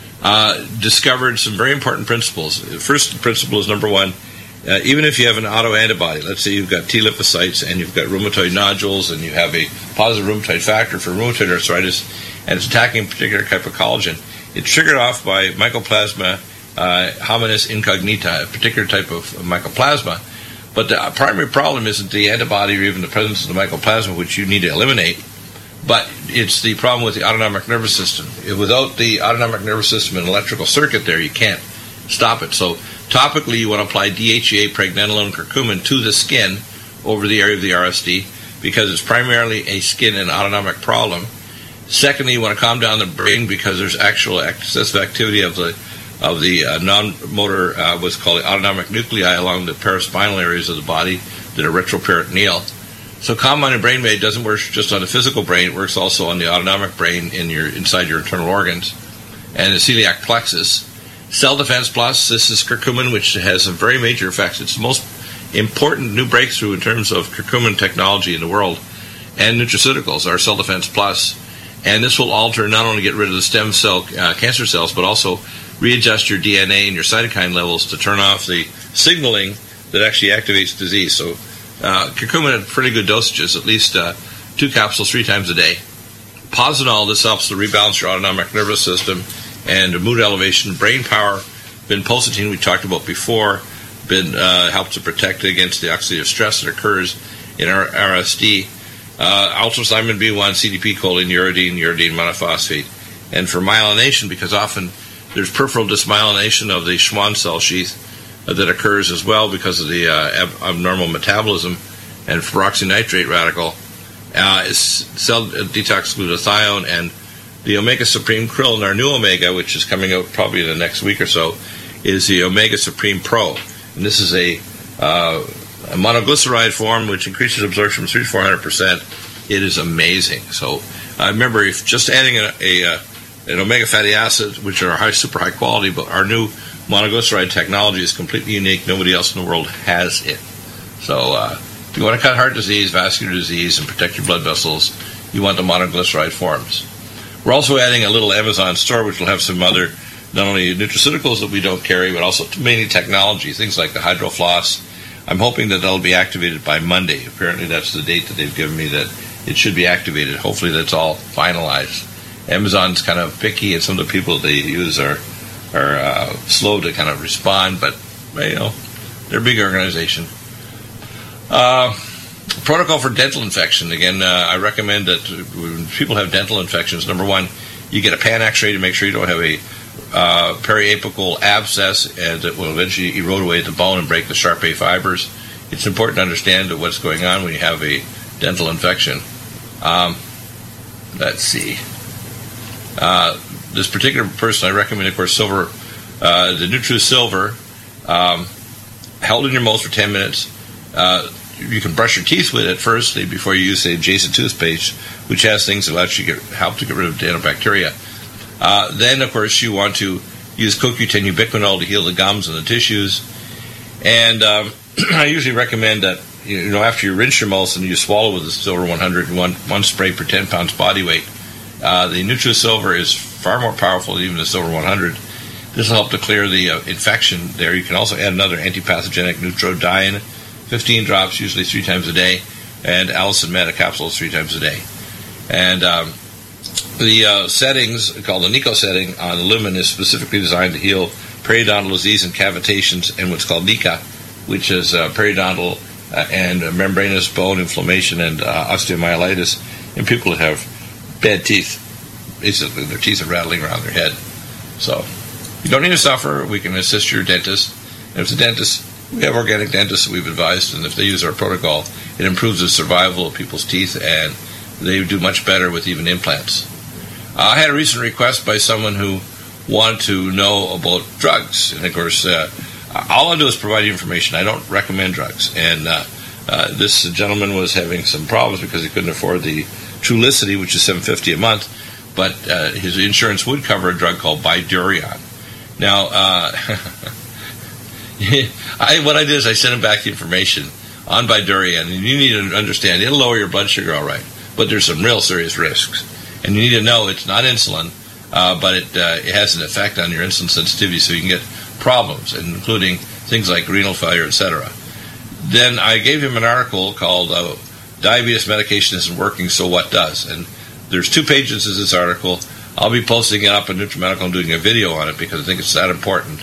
uh, discovered some very important principles. The first principle is, number one, uh, even if you have an autoantibody, let's say you've got T lymphocytes and you've got rheumatoid nodules and you have a positive rheumatoid factor for rheumatoid arthritis and it's attacking a particular type of collagen, it's triggered off by Mycoplasma uh, hominis incognita, a particular type of mycoplasma. But the primary problem isn't the antibody or even the presence of the mycoplasma, which you need to eliminate, but it's the problem with the autonomic nervous system. Without the autonomic nervous system and electrical circuit there, you can't stop it. So topically, you want to apply D H E A, pregnenolone, curcumin to the skin over the area of the R S D because it's primarily a skin and autonomic problem. Secondly, you want to calm down the brain because there's actual excessive activity of the of the uh, non-motor, uh, what's called the autonomic nuclei along the paraspinal areas of the body that are retroperitoneal. So calm-minded brain wave doesn't work just on the physical brain; it works also on the autonomic brain in your inside your internal organs, and the celiac plexus. Cell Defense Plus. This is curcumin, which has some very major effects. It's the most important new breakthrough in terms of curcumin technology in the world. And nutraceuticals are Cell Defense Plus, and this will alter, not only get rid of the stem cell uh, cancer cells, but also readjust your D N A and your cytokine levels to turn off the signaling that actually activates disease. So uh, curcumin at pretty good dosages, at least uh, two capsules three times a day. Posinol, this helps to rebalance your autonomic nervous system and mood elevation. Brain power, vinpocetine we talked about before, been uh, helps to protect against the oxidative stress that occurs in our R S D. Uh, ultrathymine B one, C D P choline, uridine, uridine monophosphate. And for myelination, because often there's peripheral dysmyelination of the Schwann cell sheath uh, that occurs as well because of the uh, ab- abnormal metabolism, and peroxynitrate radical uh, is cell detox glutathione, and the Omega Supreme Krill in our new Omega, which is coming out probably in the next week or so, is the Omega Supreme Pro. And this is a, uh, a monoglyceride form which increases absorption from three to four hundred percent. It is amazing. So I uh, remember if just adding a, a uh, an omega fatty acid, which are high, super high quality, but our new monoglyceride technology is completely unique. Nobody else in the world has it. So uh, if you want to cut heart disease, vascular disease, and protect your blood vessels, you want the monoglyceride forms. We're also adding a little Amazon store, which will have some other, not only nutraceuticals that we don't carry, but also mainly technology, things like the HydroFloss. I'm hoping that that'll be activated by Monday. Apparently that's the date that they've given me that it should be activated. Hopefully that's all finalized. Amazon's kind of picky, and some of the people they use are are uh, slow to kind of respond, but, you know, they're a big organization. Uh, protocol for dental infection. Again, uh, I recommend that when people have dental infections, number one, you get a pan x-ray to make sure you don't have a uh, periapical abscess and that will eventually erode away at the bone and break the Sharpay fibers. It's important to understand what's going on when you have a dental infection. Um, let's see. Uh, this particular person, I recommend, of course, silver, uh, the NutriSilver, um, held in your mouth for ten minutes. Uh, you can brush your teeth with it firstly before you use, say, Jason toothpaste, which has things that actually get, help to get rid of dental Uh, then, of course, you want to use Co Q ten ubiquinol to heal the gums and the tissues. And um, I usually recommend that, you know, after you rinse your mouth and you swallow with the Silver one hundred, one, one spray per ten pounds body weight. Uh, the NutriSilver is far more powerful than even the Silver one hundred. This will help to clear the uh, infection there. You can also add another antipathogenic Neutrodiene, fifteen drops, usually three times a day, and Allicin Med, a capsule three times a day. And um, The uh, settings, called the NICO setting on the lumen, is specifically designed to heal periodontal disease and cavitations, and what's called NICA, which is uh, periodontal uh, and uh, membranous bone inflammation and uh, osteomyelitis in people that have bad teeth. Basically, their teeth are rattling around their head. So, you don't need to suffer. We can assist your dentist. And if the dentist, we have organic dentists that we've advised, and if they use our protocol, it improves the survival of people's teeth, and they do much better with even implants. Uh, I had a recent request by someone who wanted to know about drugs. And, of course, uh, all I do is provide you information. I don't recommend drugs. And uh, uh, this gentleman was having some problems because he couldn't afford the Trulicity, which is seven hundred fifty dollars a month, but uh, his insurance would cover a drug called Bidurion. Now, uh, I, what I did is I sent him back the information on Bidurion, and you need to understand, it'll lower your blood sugar all right, but there's some real serious risks. And you need to know it's not insulin, uh, but it, uh, it has an effect on your insulin sensitivity, so you can get problems, including things like renal failure, et cetera. Then I gave him an article called uh, Diabetes Medication Isn't Working, So What Does? And there's two pages of this article. I'll be posting it up on NutriMedical and doing a video on it because I think it's that important.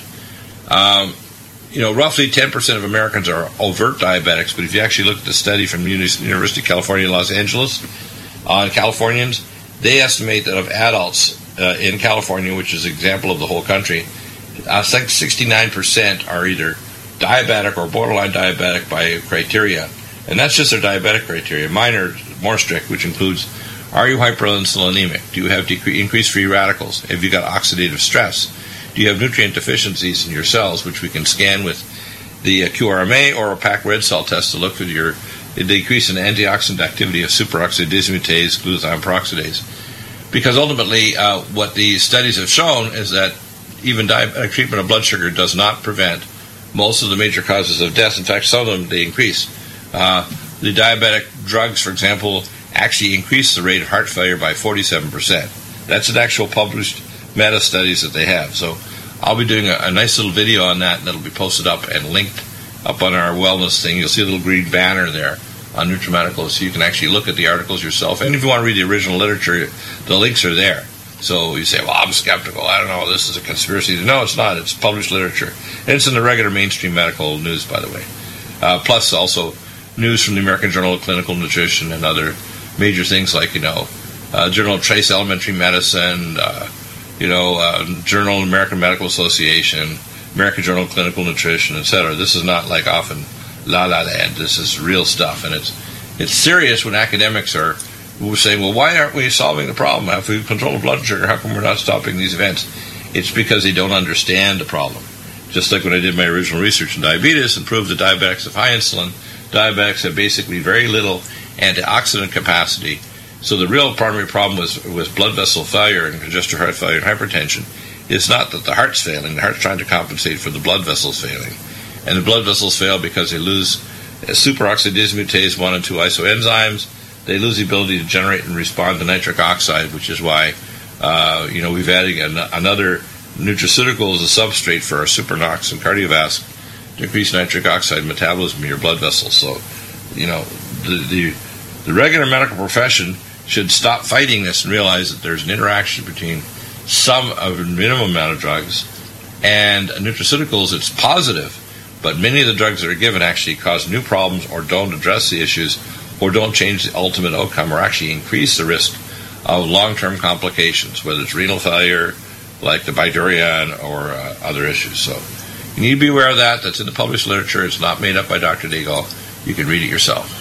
Um, you know, roughly ten percent of Americans are overt diabetics, but if you actually look at the study from University of California, Los Angeles, on Californians, they estimate that of adults uh, in California, which is an example of the whole country, uh, sixty-nine percent are either diabetic or borderline diabetic by criteria. And that's just their diabetic criteria. Mine are more strict, which includes, are you hyperinsulinemic? Do you have decre- increased free radicals? Have you got oxidative stress? Do you have nutrient deficiencies in your cells, which we can scan with the uh, Q R M A or a P A C red cell test to look at your the decrease in antioxidant activity of superoxide dismutase, glutathione peroxidase. Because ultimately, uh, what the studies have shown is that even diabetic treatment of blood sugar does not prevent most of the major causes of death. In fact, some of them, they increase. Uh, the diabetic drugs, for example, actually increase the rate of heart failure by forty-seven percent. That's an actual published meta-studies that they have. So I'll be doing a, a nice little video on that, and that'll be posted up and linked up on our wellness thing. You'll see a little green banner there on NutriMedical, so you can actually look at the articles yourself. And if you want to read the original literature, the links are there. So you say, well, I'm skeptical. I don't know. This is a conspiracy. No, it's not. It's published literature. And it's in the regular mainstream medical news, by the way. Uh, plus also news from the American Journal of Clinical Nutrition and other major things like, you know, uh, Journal of Trace Elementary Medicine, uh, you know, uh, Journal of American Medical Association, American Journal of Clinical Nutrition, et cetera. This is not like often la la land. This is real stuff, and it's it's serious when academics are saying, well, why aren't we solving the problem? If we control blood sugar, how come we're not stopping these events? It's because they don't understand the problem. Just like when I did my original research in diabetes and proved that diabetics have high insulin, diabetics have basically very little antioxidant capacity. So the real primary problem with, with blood vessel failure and congestive heart failure and hypertension is not that the heart's failing. The heart's trying to compensate for the blood vessels failing. And the blood vessels fail because they lose superoxide dismutase one and two isoenzymes. They lose the ability to generate and respond to nitric oxide, which is why uh, you know we've added an, another nutraceutical as a substrate for our Supernox and Cardiovasc to increase nitric oxide metabolism in your blood vessels. So, you know, the, the the regular medical profession should stop fighting this and realize that there's an interaction between some of a minimum amount of drugs and nutraceuticals. It's positive, but many of the drugs that are given actually cause new problems or don't address the issues or don't change the ultimate outcome or actually increase the risk of long-term complications, whether it's renal failure, like the Bidurion, or uh, other issues. So you need to be aware of that. That's in the published literature. It's not made up by Doctor Daigle. You can read it yourself.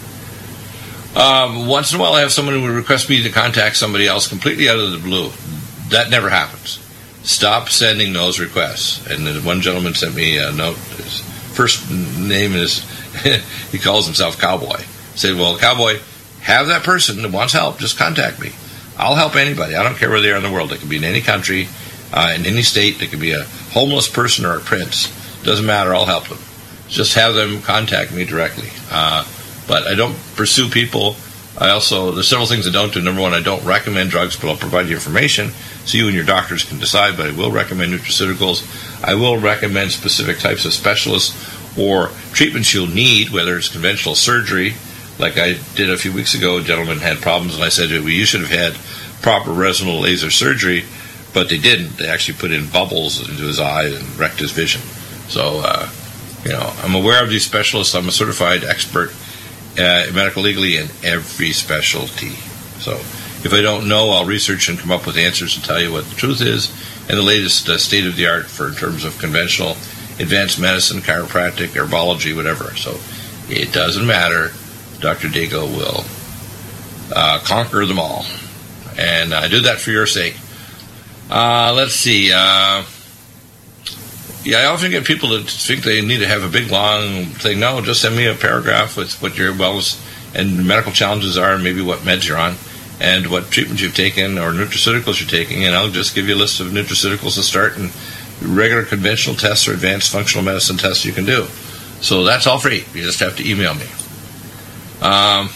Um, once in a while I have someone who would request me to contact somebody else completely out of the blue. That never happens. Stop sending those requests. And then one gentleman sent me a note. His first name is, he calls himself Cowboy. I said, well, Cowboy, have that person that wants help, just contact me. I'll help anybody. I don't care where they are in the world. They can be in any country, uh, in any state. They could be a homeless person or a prince. Doesn't matter. I'll help them. Just have them contact me directly. Uh, but I don't pursue people. I also, there's several things I don't do. Number one, I don't recommend drugs, but I'll provide you information so you and your doctors can decide. But I will recommend nutraceuticals. I will recommend specific types of specialists or treatments you'll need, whether it's conventional surgery. Like I did a few weeks ago, a gentleman had problems, and I said, well, you should have had proper retinal laser surgery, but they didn't. They actually put in bubbles into his eye and wrecked his vision. So, uh, you know, I'm aware of these specialists. I'm a certified expert uh, medical legally in every specialty. So if I don't know, I'll research and come up with answers and tell you what the truth is and the latest uh, state of the art for in terms of conventional advanced medicine, chiropractic, herbology, whatever. So it doesn't matter. Doctor Dago will uh, conquer them all. And I do that for your sake. Uh, let's see. Uh, yeah, I often get people that think they need to have a big, long thing. No, just send me a paragraph with what your wellness and medical challenges are, and maybe what meds you're on, and what treatments you've taken or nutraceuticals you're taking, and I'll just give you a list of nutraceuticals to start and regular conventional tests or advanced functional medicine tests you can do. So that's all free. You just have to email me. Um,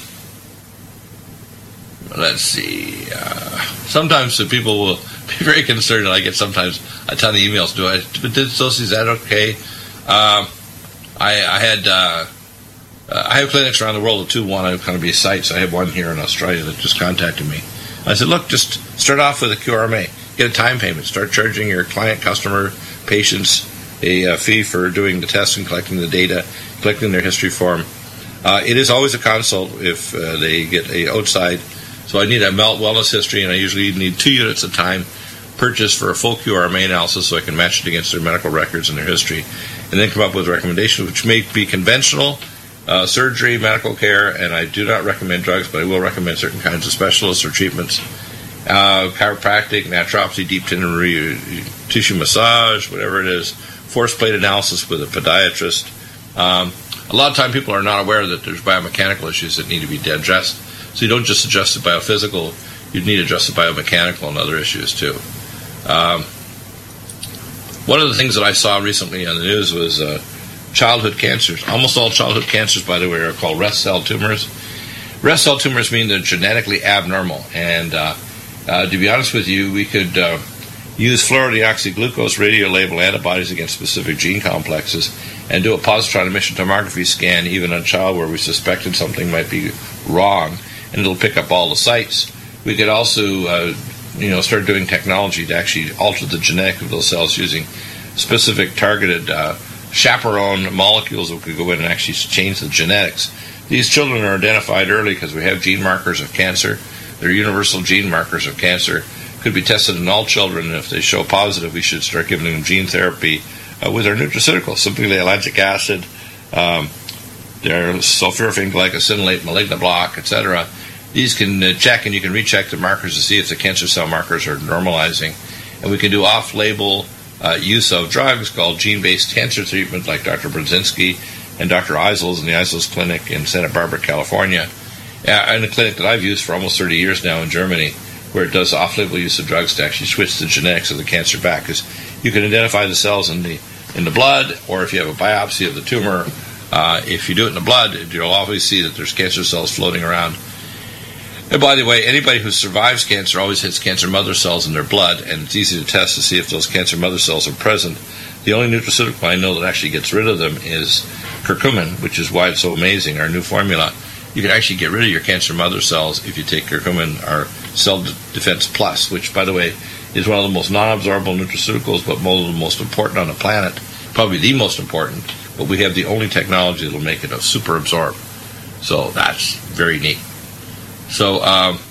let's see. Uh, sometimes the people will be very concerned, and I get sometimes a ton of emails. Do I? But did so? Is that okay? Uh, I, I had. Uh, uh, I have clinics around the world that too want to kind of be sites. I have one here in Australia that just contacted me. I said, look, just start off with a Q R M A. Get a time payment. Start charging your client, customer, patients a uh, fee for doing the tests and collecting the data, collecting their history form. Uh, it is always a consult if uh, they get a outside. So I need a melt wellness history, and I usually need two units at a time purchased for a full Q R M A analysis so I can match it against their medical records and their history, and then come up with recommendations, which may be conventional, uh, surgery, medical care, and I do not recommend drugs, but I will recommend certain kinds of specialists or treatments. Uh, chiropractic, naturopathy, deep tendon tissue massage, whatever it is, force plate analysis with a podiatrist. Um, a lot of time people are not aware that there's biomechanical issues that need to be addressed. So you don't just adjust the biophysical, you need to address the biomechanical and other issues too. Um, one of the things that I saw recently on the news was uh, childhood cancers. Almost all childhood cancers, by the way, are called rest cell tumors. Rest cell tumors mean they're genetically abnormal. And uh, uh, to be honest with you, we could uh, use fluorodeoxyglucose radio-labeled antibodies against specific gene complexes and do a positron emission tomography scan even on a child where we suspected something might be wrong, and it'll pick up all the sites. We could also, uh, you know, start doing technology to actually alter the genetic of those cells using specific targeted uh, chaperone molecules that could go in and actually change the genetics. These children are identified early because we have gene markers of cancer. They're universal gene markers of cancer. Could be tested in all children, and if they show positive, we should start giving them gene therapy uh, with our nutraceuticals, simply lactic acid, um, their sulforaphane glycosylate, malignant block, et cetera. These can uh, check, and you can recheck the markers to see if the cancer cell markers are normalizing. And we can do off-label uh, use of drugs called gene-based cancer treatment, like Doctor Brzezinski and Doctor Eisels in the Eisels Clinic in Santa Barbara, California, uh, and a clinic that I've used for almost thirty years now in Germany, where it does off-label use of drugs to actually switch the genetics of the cancer back. Because you can identify the cells in the in the blood, or if you have a biopsy of the tumor, uh, if you do it in the blood, you'll always see that there's cancer cells floating around. And by the way, anybody who survives cancer always hits cancer mother cells in their blood, and it's easy to test to see if those cancer mother cells are present. The only nutraceutical I know that actually gets rid of them is curcumin, which is why it's so amazing, our new formula. You can actually get rid of your cancer mother cells if you take curcumin, our Cell Defense Plus, which, by the way, is one of the most non-absorbable nutraceuticals, but one of the most important on the planet, probably the most important, but we have the only technology that will make it a super absorb. So that's very neat. So um,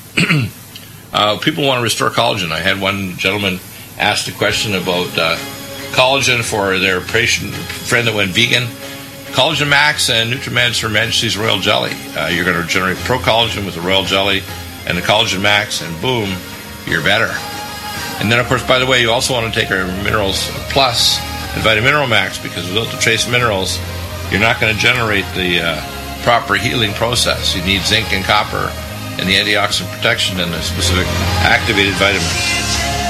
uh, people want to restore collagen. I had one gentleman ask a question about uh, collagen for their patient friend that went vegan. Collagen Max and NutriMeds for Majesty's Royal Jelly. Uh, you're going to generate pro-collagen with the Royal Jelly and the Collagen Max, and boom, you're better. And then, of course, by the way, you also want to take our Minerals Plus and Vitamineral Max, because without the trace minerals, you're not going to generate the uh, proper healing process. You need zinc and copper and the antioxidant protection and the specific activated vitamins.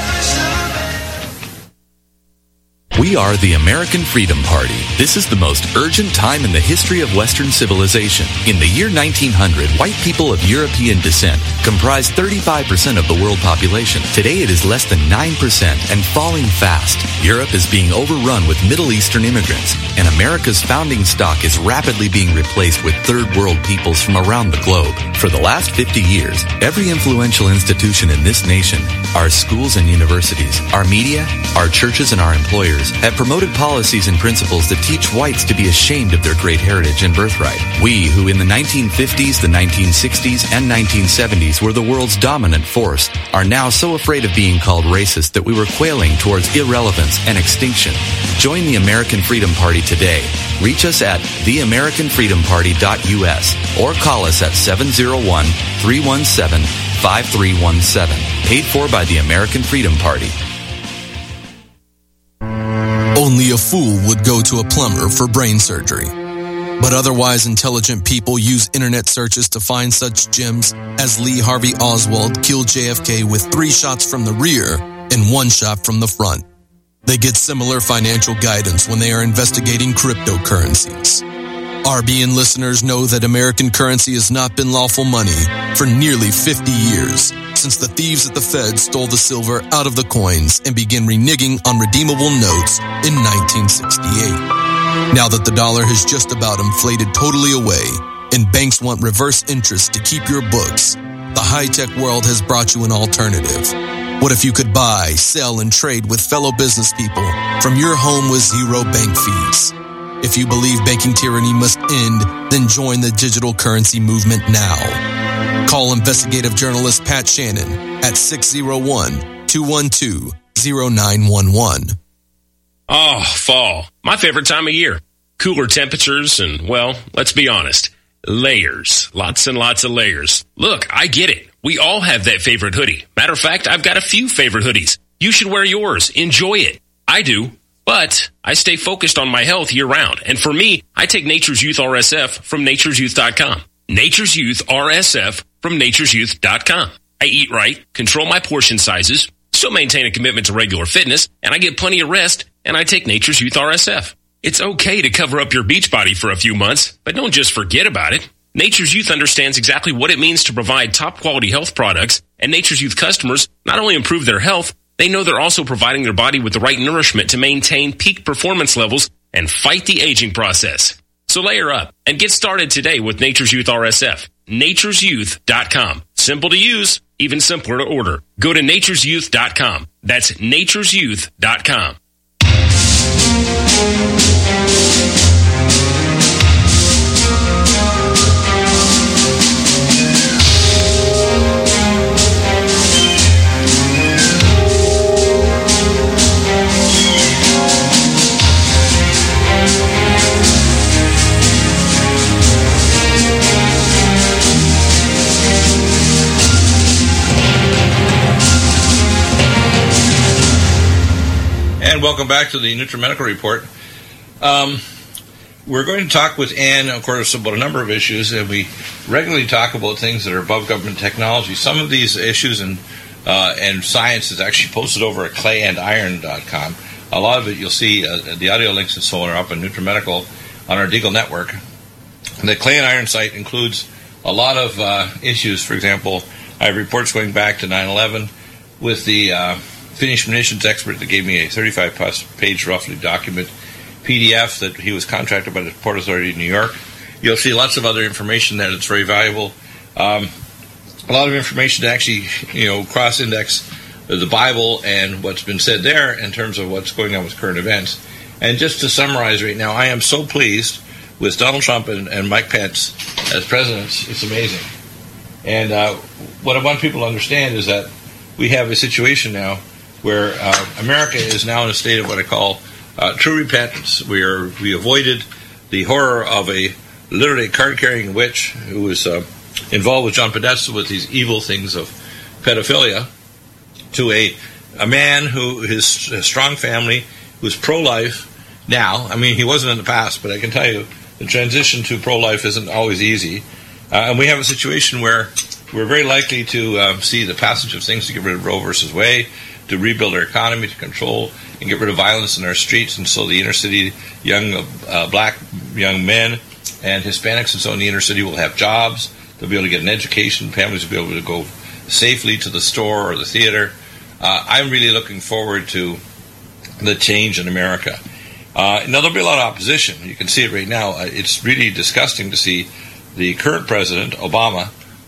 We are the American Freedom Party. This is the most urgent time in the history of Western civilization. In the year nineteen hundred, white people of European descent comprised thirty-five percent of the world population. Today it is less than nine percent and falling fast. Europe is being overrun with Middle Eastern immigrants, and America's founding stock is rapidly being replaced with third world peoples from around the globe. For the last fifty years, every influential institution in this nation, our schools and universities, our media, our churches, and our employers have promoted policies and principles that teach whites to be ashamed of their great heritage and birthright. We, who in the nineteen fifties, the nineteen sixties, and nineteen seventies were the world's dominant force, are now so afraid of being called racist that we were quailing towards irrelevance and extinction. Join the American Freedom Party today. Reach us at the american freedom party dot u s or call us at seven zero one, three one seven, five three one seven. Paid for by the American Freedom Party. Only a fool would go to a plumber for brain surgery. But otherwise intelligent people use internet searches to find such gems as Lee Harvey Oswald killed J F K with three shots from the rear and one shot from the front. They get similar financial guidance when they are investigating cryptocurrencies. R B N listeners know that American currency has not been lawful money for nearly fifty years, since the thieves at the Fed stole the silver out of the coins and began reneging on redeemable notes in nineteen sixty-eight. Now that the dollar has just about inflated totally away and banks want reverse interest to keep your books, the high-tech world has brought you an alternative. What if you could buy, sell, and trade with fellow business people from your home with zero bank fees? If you believe banking tyranny must end, then join the digital currency movement now. Call investigative journalist Pat Shannon at six zero one, two one two, zero nine one one. Oh, fall. My favorite time of year. Cooler temperatures and, well, let's be honest, layers. Lots and lots of layers. Look, I get it. We all have that favorite hoodie. Matter of fact, I've got a few favorite hoodies. You should wear yours. Enjoy it. I do. But I stay focused on my health year-round. And for me, I take Nature's Youth R S F from natures youth dot com. Nature's Youth R S F from natures youth dot com. I eat right, control my portion sizes, still maintain a commitment to regular fitness, and I get plenty of rest, and I take Nature's Youth R S F. It's okay to cover up your beach body for a few months, but don't just forget about it. Nature's Youth understands exactly what it means to provide top-quality health products, and Nature's Youth customers not only improve their health, they know they're also providing their body with the right nourishment to maintain peak performance levels and fight the aging process. So layer up and get started today with Nature's Youth R S F. natures youth dot com. Simple to use, even simpler to order. Go to natures youth dot com. That's natures youth dot com. And welcome back to the NutriMedical Report. Um, we're going to talk with Ann, of course, about a number of issues, and we regularly talk about things that are above government technology. Some of these issues and uh, and science is actually posted over at clay and iron dot com. A lot of it you'll see, uh, the audio links and so on are up in NutriMedical on our Deagle network. The Clay and Iron site includes a lot of uh, issues. For example, I have reports going back to nine eleven with the uh, Finnish munitions expert that gave me a thirty-five plus page roughly document P D F that he was contracted by the Port Authority of New York. You'll see lots of other information there that's very valuable. Um, a lot of information to actually, you know, cross-index the Bible and what's been said there in terms of what's going on with current events. And just to summarize right now, I am so pleased with Donald Trump and, and Mike Pence as presidents. It's amazing. And uh, what I want people to understand is that we have a situation now where uh, America is now in a state of what I call uh, true repentance. We are we avoided the horror of a literally card-carrying witch who was uh, involved with John Podesta with these evil things of pedophilia, to a a man who his, his strong family who's pro-life now. I mean, he wasn't in the past, but I can tell you the transition to pro-life isn't always easy. Uh, and we have a situation where we're very likely to uh, see the passage of things to get rid of Roe versus Wade, to rebuild our economy, to control and get rid of violence in our streets. And so the inner city young uh, black young men and Hispanics and so in the inner city will have jobs. They'll be able to get an education. Families will be able to go safely to the store or the theater. Uh, I'm really looking forward to the change in America. Uh, now, there'll be a lot of opposition. You can see it right now. Uh, it's really disgusting to see the current president, Obama,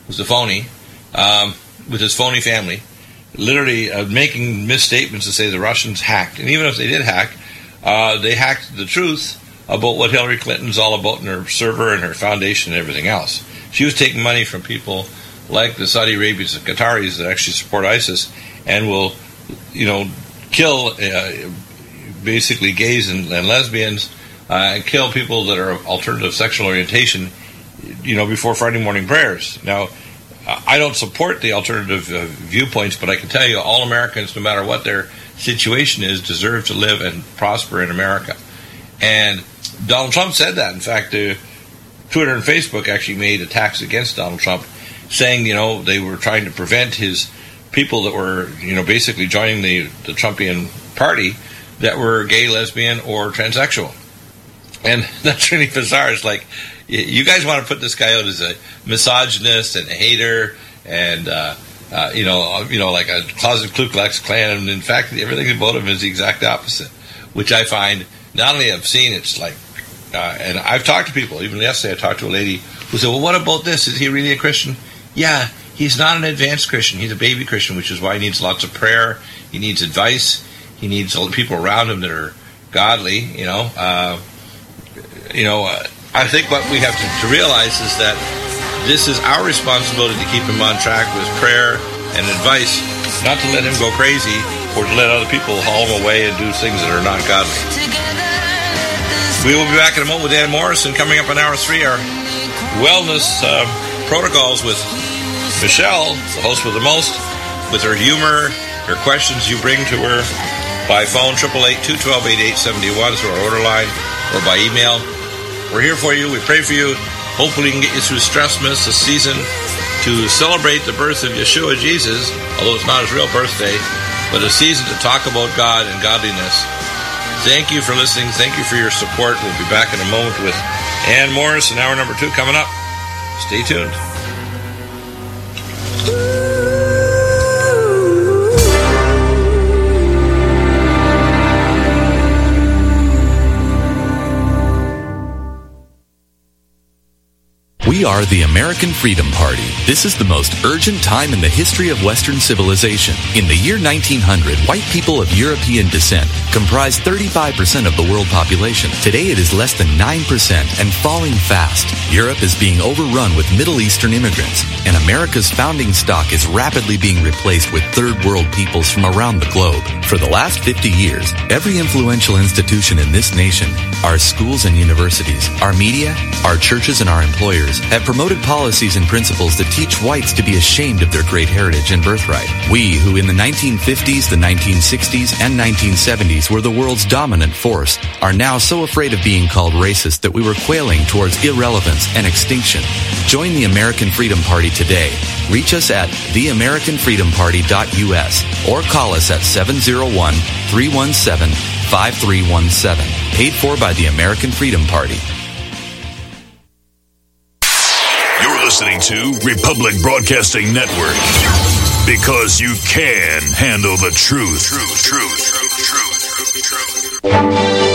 was a phony, um, with his phony family, literally uh, making misstatements to say the Russians hacked. And even if they did hack, uh, they hacked the truth about what Hillary Clinton's all about in her server and her foundation and everything else. She was taking money from people like the Saudi Arabians and Qataris that actually support ISIS and will, you know, kill uh, basically gays and, and lesbians, uh, and kill people that are of alternative sexual orientation, you know, before Friday morning prayers. Now, I don't support the alternative uh, viewpoints, but I can tell you all Americans, no matter what their situation is, deserve to live and prosper in America. And Donald Trump said that. In fact, uh, Twitter and Facebook actually made attacks against Donald Trump, saying, you know, they were trying to prevent his people that were, you know, basically joining the, the Trumpian party that were gay, lesbian, or transsexual. And that's really bizarre. It's like, you guys want to put this guy out as a misogynist and a hater and, uh, uh, you know, you know, like a closet Ku Klux Klan. And in fact, everything about him is the exact opposite, which I find, not only I've seen, it's like, uh, and I've talked to people. Even yesterday I talked to a lady who said, well, what about this? Is he really a Christian? Yeah, he's not an advanced Christian. He's a baby Christian, which is why he needs lots of prayer. He needs advice. He needs people around him that are godly, you know. Uh, you know, uh, I think what we have to, to realize is that this is our responsibility to keep him on track with prayer and advice, not to let him go crazy or to let other people haul him away and do things that are not godly. We will be back in a moment with Dan Morrison. Coming up in hour three, our wellness uh, protocols with Michelle, the host with the most, with her humor, her questions you bring to her by phone, eight eight eight, two one two, eight eight seven one through our order line or by email. We're here for you. We pray for you. Hopefully we can get you through Stressmas this season to celebrate the birth of Yeshua Jesus, although it's not his real birthday, but a season to talk about God and godliness. Thank you for listening. Thank you for your support. We'll be back in a moment with Ann Morris in hour number two coming up. Stay tuned. We are the American Freedom Party. This is the most urgent time in the history of Western civilization. In the year nineteen hundred, white people of European descent comprised thirty-five percent of the world population. Today it is less than nine percent and falling fast. Europe is being overrun with Middle Eastern immigrants, and America's founding stock is rapidly being replaced with third world peoples from around the globe. For the last fifty years, every influential institution in this nation, our schools and universities, our media, our churches, and our employers have promoted policies and principles that teach whites to be ashamed of their great heritage and birthright. We, who in the nineteen fifties, the nineteen sixties, and nineteen seventies were the world's dominant force, are now so afraid of being called racist that we were quailing towards irrelevance and extinction. Join the American Freedom Party today. Reach us at the american freedom party dot u s or call us at seven oh one, three one seven, five three one seven. Paid for by the American Freedom Party. You're listening to Republic Broadcasting Network. Because you can handle the truth. Truth, truth, truth, truth, truth, truth.